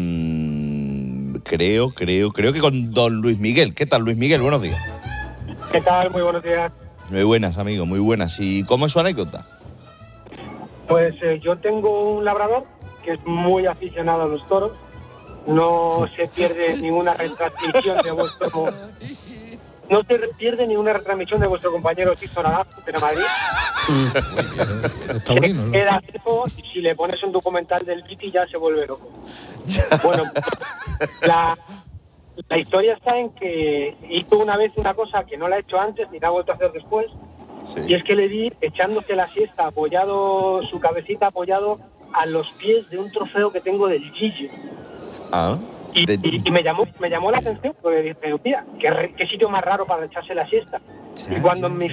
creo que con don Luis Miguel. ¿Qué tal, Luis Miguel? Buenos días. ¿Qué tal? Muy buenos días. Muy buenas, amigo, muy buenas. ¿Y cómo es su anécdota? Pues yo tengo un labrador que es muy aficionado a los toros. No se pierde ninguna retransmisión de vuestro... No se pierde ninguna retransmisión de vuestro compañero Sisto Naranjo de Madrid. Queda fijo, y si le pones un documental del Viti ya se vuelve loco. Bueno, la historia está en que hizo una vez una cosa que no la ha hecho antes ni la ha vuelto a hacer después. Sí. Y es que le vi echándose la siesta su cabecita apoyado a los pies de un trofeo que tengo del Gillo. Y me llamó la atención porque dije, mira, qué sitio más raro para echarse la siesta. Y cuando me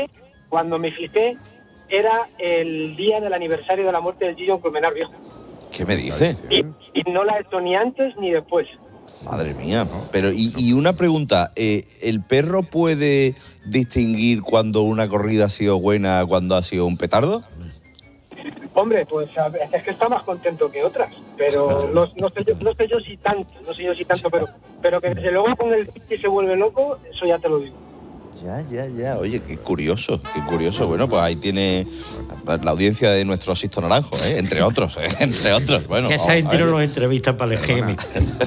fijé, era el día del aniversario de la muerte del Gillo en Colmenar Viejo. ¿Qué me dices? Y no la he hecho ni antes ni después. Madre mía. Pero y una pregunta, ¿el perro puede distinguir cuando una corrida ha sido buena, cuando ha sido un petardo? Hombre, pues es que está más contento que otras, pero no sé yo si tanto, pero que desde luego con el que se vuelve loco, eso ya te lo digo. Ya. Oye, qué curioso. Bueno, pues ahí tiene la audiencia de nuestro Sisto Naranjo, ¿eh? Entre otros. Bueno, que esa gente no los entrevista para el GM.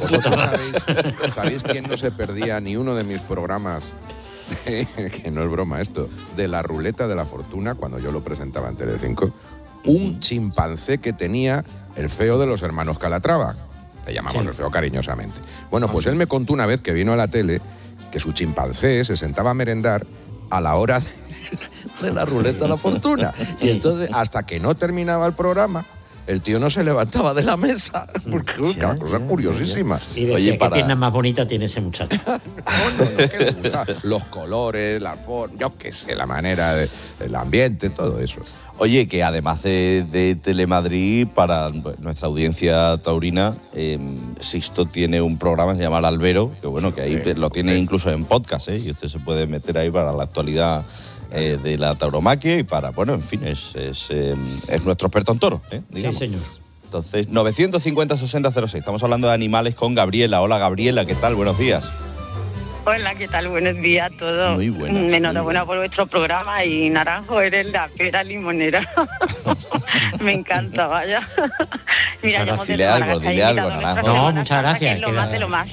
¿Sabéis quién no se perdía ni uno de mis programas? Que no es broma esto. De la ruleta de la fortuna, cuando yo lo presentaba en Telecinco. Un chimpancé que tenía el feo de los hermanos Calatrava. Le llamamos el feo cariñosamente. Bueno, pues él me contó una vez que vino a la tele que su chimpancé se sentaba a merendar a la hora de la ruleta de la fortuna. Y entonces, hasta que no terminaba el programa, el tío no se levantaba de la mesa. Porque es una cosa curiosísima. Y decía, ¿qué pierna más bonita tiene ese muchacho? ¿Qué le gusta? Los colores, la forma, yo qué sé, la manera del ambiente, todo eso. Oye, que además de Telemadrid, para nuestra audiencia taurina, Sisto tiene un programa que se llama El Albero, que bueno, que ahí lo tiene incluso en podcast, y usted se puede meter ahí para la actualidad de la tauromaquia y para, bueno, en fin, es nuestro experto en toro, digamos. Sí, señor. Entonces, 950-6006, estamos hablando de animales con Gabriela. Hola, Gabriela, ¿qué tal? Buenos días. Hola, ¿qué tal? Buenos días a todos. Muy buenas. Enhorabuena por vuestro programa y Naranjo, eres la pera limonera. Me encanta, vaya. Mira, dile algo, Naranjo. No, muchas gracias. Es lo más de lo más.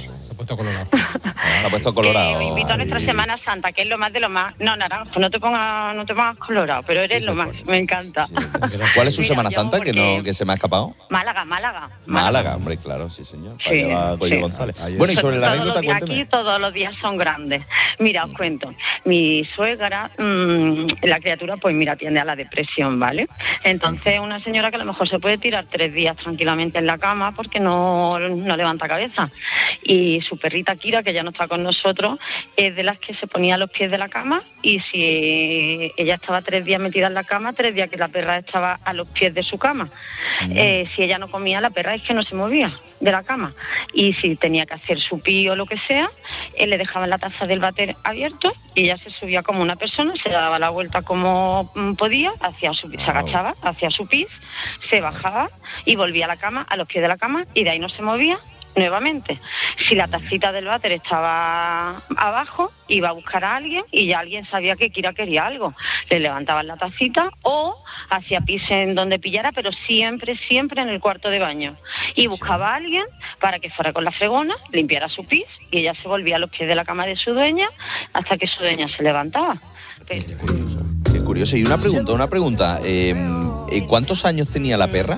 puesto colorado. Se ha puesto colorado. Os invito a nuestra Semana Santa, que es lo más de lo más. No, Naranjo, no te pongas colorado, pero eres lo más. Me encanta. Sí. ¿Cuál es su Semana Santa que se me ha escapado? Málaga, hombre, claro, sí, señor. Sí, Coyo González. Bueno, y sobre la anécdota, cuénteme. Aquí todos los días son grandes. Mira, os cuento. Mi suegra, la criatura, pues mira, tiende a la depresión, ¿vale? Entonces, una señora que a lo mejor se puede tirar 3 días tranquilamente en la cama porque no levanta cabeza. Y su perrita Kira, que ya no está con nosotros, es de las que se ponía a los pies de la cama, y si ella estaba 3 días metida en la cama, 3 días que la perra estaba a los pies de su cama. Si ella no comía, la perra es que no se movía de la cama. Y si tenía que hacer su pío o lo que sea, él le dejaba la taza del váter abierto y ella se subía como una persona, se daba la vuelta como podía, se agachaba, hacía su pis, se bajaba y volvía a la cama, a los pies de la cama, y de ahí no se movía nuevamente. Si la tacita del váter estaba abajo, iba a buscar a alguien y ya alguien sabía que Kira quería algo. Le levantaban la tacita o hacía pis en donde pillara, pero siempre en el cuarto de baño. Y buscaba a alguien para que fuera con la fregona, limpiara su pis, y ella se volvía a los pies de la cama de su dueña hasta que su dueña se levantaba. Qué curioso. Y una pregunta. ¿Cuántos años tenía la perra?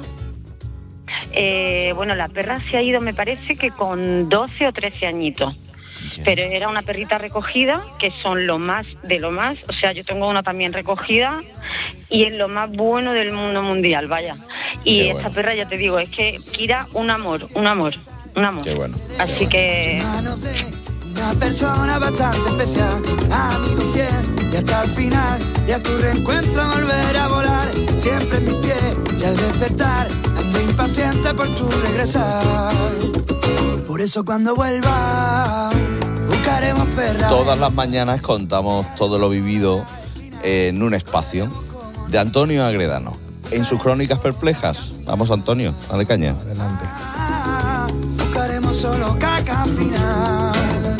Bueno, la perra se ha ido, me parece que con 12 o 13 añitos. Pero era una perrita recogida, que son lo más de lo más. O sea, yo tengo una también recogida y es lo más bueno del mundo mundial, vaya. Y esta perra, ya te digo, es que Kira, un amor. Qué bueno. Así que... Una persona bastante especial, amigo fiel, y hasta el final, y a tu reencuentro volver a volar, siempre en mis pies, y al despertar, ando impaciente por tu regresar. Por eso cuando vuelva, buscaremos perras. Todas las mañanas contamos todo lo vivido en un espacio de Antonio Agredano. En sus crónicas perplejas. Vamos, Antonio, dale caña. Adelante. Buscaremos solo caca final.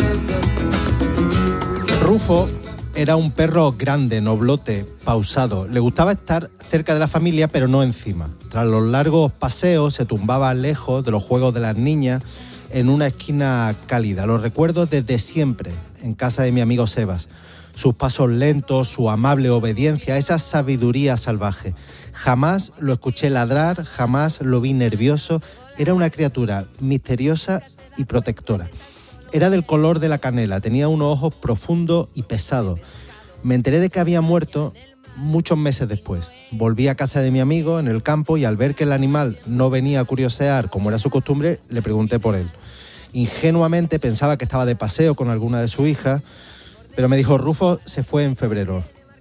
Rufo era un perro grande, noblote, pausado. Le gustaba estar cerca de la familia, pero no encima. Tras los largos paseos se tumbaba lejos de los juegos de las niñas en una esquina cálida. Lo recuerdo desde siempre, en casa de mi amigo Sebas. Sus pasos lentos, su amable obediencia, esa sabiduría salvaje. Jamás lo escuché ladrar, jamás lo vi nervioso. Era una criatura misteriosa y protectora. Era del color de la canela, tenía unos ojos profundos y pesados. Me enteré de que había muerto muchos meses después. Volví a casa de mi amigo en el campo y al ver que el animal no venía a curiosear como era su costumbre, le pregunté por él. Ingenuamente pensaba que estaba de paseo con alguna de sus hijas, pero me dijo, Rufo se fue en febrero.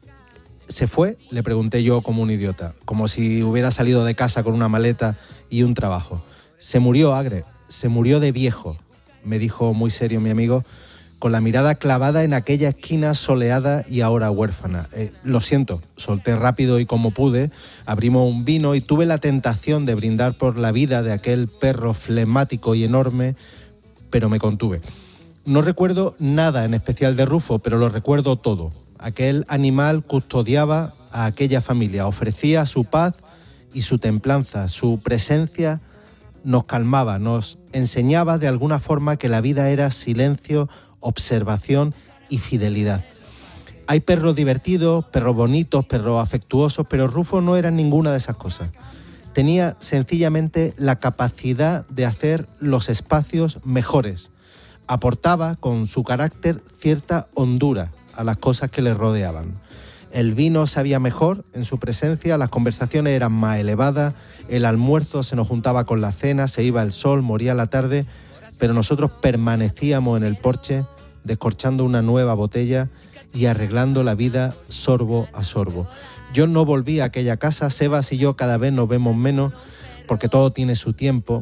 ¿Se fue? Le pregunté yo como un idiota, como si hubiera salido de casa con una maleta y un trabajo. Se murió, Agre, se murió de viejo, me dijo muy serio mi amigo, con la mirada clavada en aquella esquina soleada y ahora huérfana. Lo siento, solté rápido y como pude, abrimos un vino y tuve la tentación de brindar por la vida de aquel perro flemático y enorme, pero me contuve. No recuerdo nada en especial de Rufo, pero lo recuerdo todo. Aquel animal custodiaba a aquella familia, ofrecía su paz y su templanza, su presencia nos calmaba, nos enseñaba de alguna forma que la vida era silencio, observación y fidelidad. Hay perros divertidos, perros bonitos, perros afectuosos, pero Rufo no era ninguna de esas cosas. Tenía sencillamente la capacidad de hacer los espacios mejores. Aportaba con su carácter cierta hondura a las cosas que le rodeaban. El vino sabía mejor en su presencia, las conversaciones eran más elevadas, el almuerzo se nos juntaba con la cena, se iba el sol, moría la tarde, pero nosotros permanecíamos en el porche, descorchando una nueva botella y arreglando la vida sorbo a sorbo. Yo no volví a aquella casa, Sebas y yo cada vez nos vemos menos, porque todo tiene su tiempo.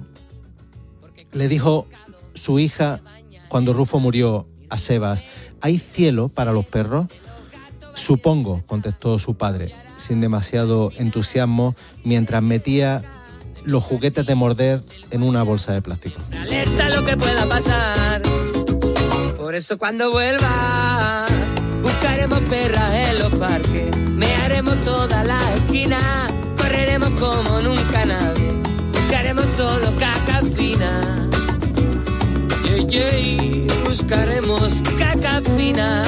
Le dijo su hija cuando Rufo murió a Sebas, ¿hay cielo para los perros? Supongo, contestó su padre, sin demasiado entusiasmo, mientras metía los juguetes de morder en una bolsa de plástico. Alerta lo que pueda pasar. Por eso cuando vuelva, buscaremos perras en los parques, mearemos toda la esquina, correremos como nunca nadie, buscaremos solo caca fina. y buscaremos caca final.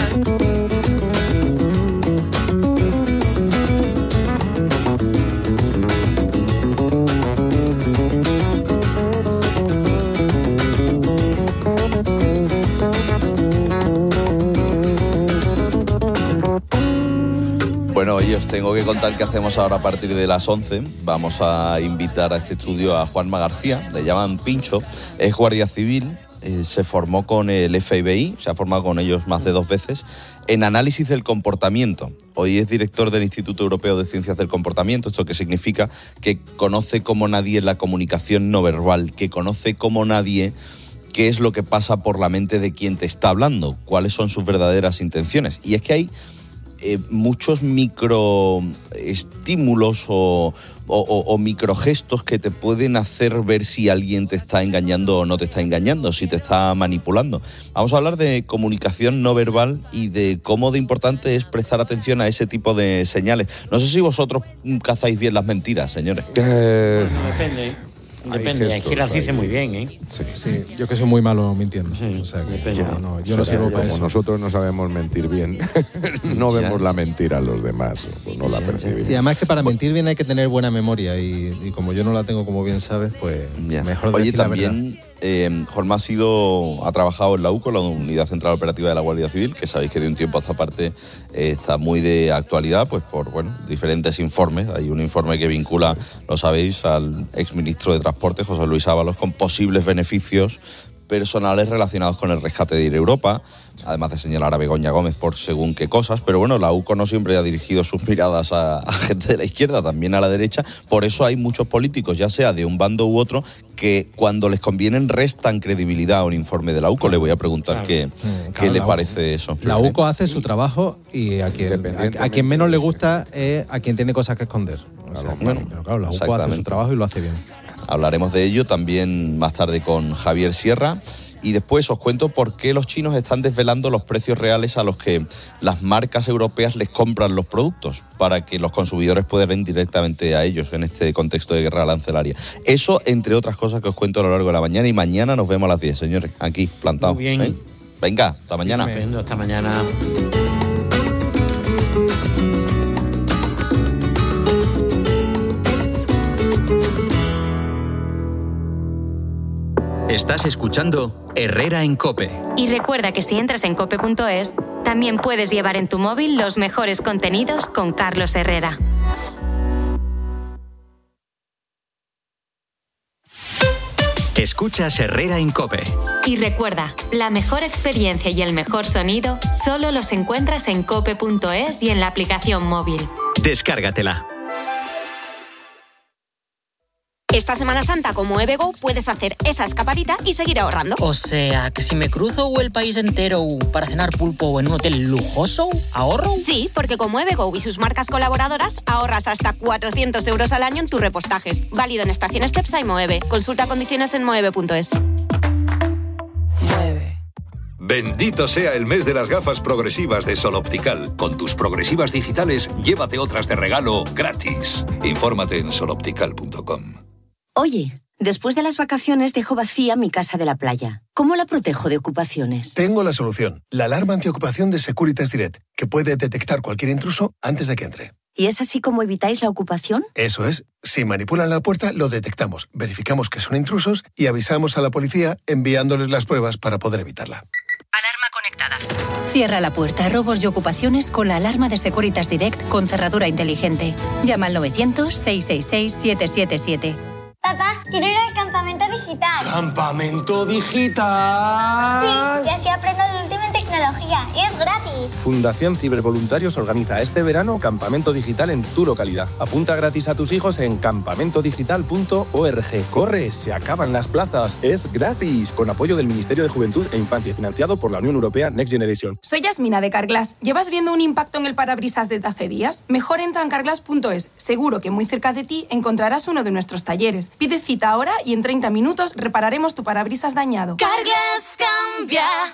Bueno, hoy os tengo que contar qué hacemos ahora a partir de las 11. Vamos a invitar a este estudio a Juanma García, le llaman Pincho, es guardia civil, se formó con el FBI, se ha formado con ellos más de 2 veces, en análisis del comportamiento. Hoy es director del Instituto Europeo de Ciencias del Comportamiento, esto que significa que conoce como nadie la comunicación no verbal, que conoce como nadie qué es lo que pasa por la mente de quien te está hablando, cuáles son sus verdaderas intenciones. Y es que hay muchos microestímulos o microgestos que te pueden hacer ver si alguien te está engañando o no te está engañando, si te está manipulando. Vamos a hablar de comunicación no verbal y de cómo de importante es prestar atención a ese tipo de señales. No sé si vosotros cazáis bien las mentiras, señores. Bueno, depende, es que las dice muy bien, ¿eh? Sí, yo que soy muy malo mintiendo. Sí, o sea, que yo no sirvo para eso. Nosotros no sabemos mentir bien, no vemos la mentira a los demás, pues no la percibimos. Y además que para mentir bien hay que tener buena memoria y como yo no la tengo, como bien sabes, pues mejor decir la verdad. Oye, también Juanma ha trabajado en la UCO, la Unidad Central Operativa de la Guardia Civil, que sabéis que de un tiempo a esta parte está muy de actualidad, pues por diferentes informes. Hay un informe que vincula, lo sabéis, al exministro de Transporte, José Luis Ábalos, con posibles beneficios personales relacionados con el rescate de Air Europa, además de señalar a Begoña Gómez por según qué cosas, pero bueno, la UCO no siempre ha dirigido sus miradas a gente de la izquierda, también a la derecha, por eso hay muchos políticos, ya sea de un bando u otro, que cuando les convienen restan credibilidad a un informe de la UCO. Le voy a preguntar qué le parece eso. La UCO hace su trabajo y a quien menos le gusta es a quien tiene cosas que esconder. O sea, pero claro, la UCO hace su trabajo y lo hace bien. Hablaremos de ello también más tarde con Javier Sierra. Y después os cuento por qué los chinos están desvelando los precios reales a los que las marcas europeas les compran los productos, para que los consumidores puedan ir directamente a ellos en este contexto de guerra arancelaria. Eso, entre otras cosas, que os cuento a lo largo de la mañana. Y mañana nos vemos a las 10, señores, aquí, plantados. Muy bien. Venga, hasta mañana. Hasta mañana. Estás escuchando Herrera en COPE. Y recuerda que si entras en cope.es, también puedes llevar en tu móvil los mejores contenidos con Carlos Herrera. Escuchas Herrera en COPE. Y recuerda, la mejor experiencia y el mejor sonido solo los encuentras en cope.es y en la aplicación móvil. Descárgatela. Esta Semana Santa con Moevego puedes hacer esa escapadita y seguir ahorrando. O sea, que si me cruzo el país entero para cenar pulpo en un hotel lujoso, ¿ahorro? Sí, porque con Moevego y sus marcas colaboradoras ahorras hasta 400 euros al año en tus repostajes. Válido en estaciones Cepsa y Moeve. Consulta condiciones en moeve.es. Bendito sea el mes de las gafas progresivas de Sol Optical. Con tus progresivas digitales, llévate otras de regalo gratis. Infórmate en soloptical.com. Oye, después de las vacaciones dejo vacía mi casa de la playa. ¿Cómo la protejo de ocupaciones? Tengo la solución. La alarma antiocupación de Securitas Direct, que puede detectar cualquier intruso antes de que entre. ¿Y es así como evitáis la ocupación? Eso es. Si manipulan la puerta, lo detectamos, verificamos que son intrusos y avisamos a la policía enviándoles las pruebas para poder evitarla. Alarma conectada. Cierra la puerta a robos y ocupaciones con la alarma de Securitas Direct con cerradura inteligente. Llama al 900-666-777. Papá, quiero ir al campamento digital. ¿Campamento digital? Sí, y así aprendo de última tecnología. Y es gratis. Fundación Cibervoluntarios organiza este verano campamento digital en tu localidad. Apunta gratis a tus hijos en campamentodigital.org. ¡Corre! ¡Se acaban las plazas! ¡Es gratis! Con apoyo del Ministerio de Juventud e Infancia, financiado por la Unión Europea Next Generation. Soy Yasmina de Carglass. ¿Llevas viendo un impacto en el parabrisas desde hace días? Mejor entra en carglass.es. Seguro que muy cerca de ti encontrarás uno de nuestros talleres. Pide cita ahora y en 30 minutos repararemos tu parabrisas dañado. Carglass cambia,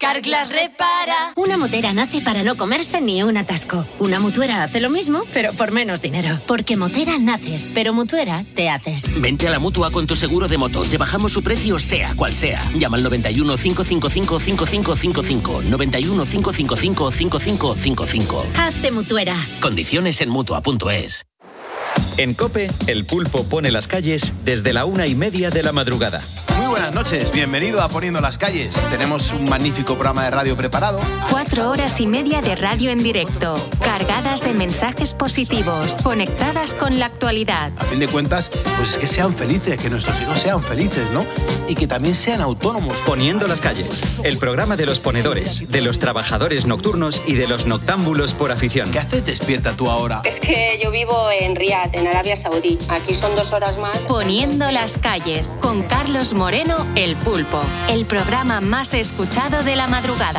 Carglass repara. Una motera nace para no comerse ni un atasco. Una mutuera hace lo mismo, pero por menos dinero. Porque motera naces, pero mutuera te haces. Vente a la Mutua con tu seguro de moto. Te bajamos su precio sea cual sea. Llama al 91 555 5555. 91 555 5555. Hazte mutuera. Condiciones en Mutua.es. En COPE, el pulpo pone las calles desde la 1:30 de la madrugada. Muy buenas noches, bienvenido a Poniendo las Calles. Tenemos un magnífico programa de radio preparado. 4 horas y media de radio en directo, cargadas de mensajes positivos, conectadas con la actualidad. A fin de cuentas, pues es que sean felices, que nuestros hijos sean felices, ¿no? Y que también sean autónomos. Poniendo las Calles, el programa de los ponedores, de los trabajadores nocturnos y de los noctámbulos por afición. ¿Qué haces despierta tú ahora? Es que yo vivo en Riad, en Arabia Saudí. Aquí son 2 horas más. Poniendo las Calles, con Carlos Moreno, el pulpo. El programa más escuchado de la madrugada.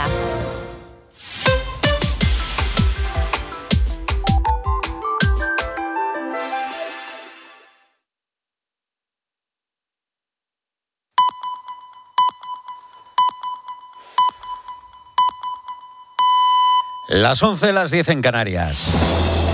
Las 11, las 10 en Canarias.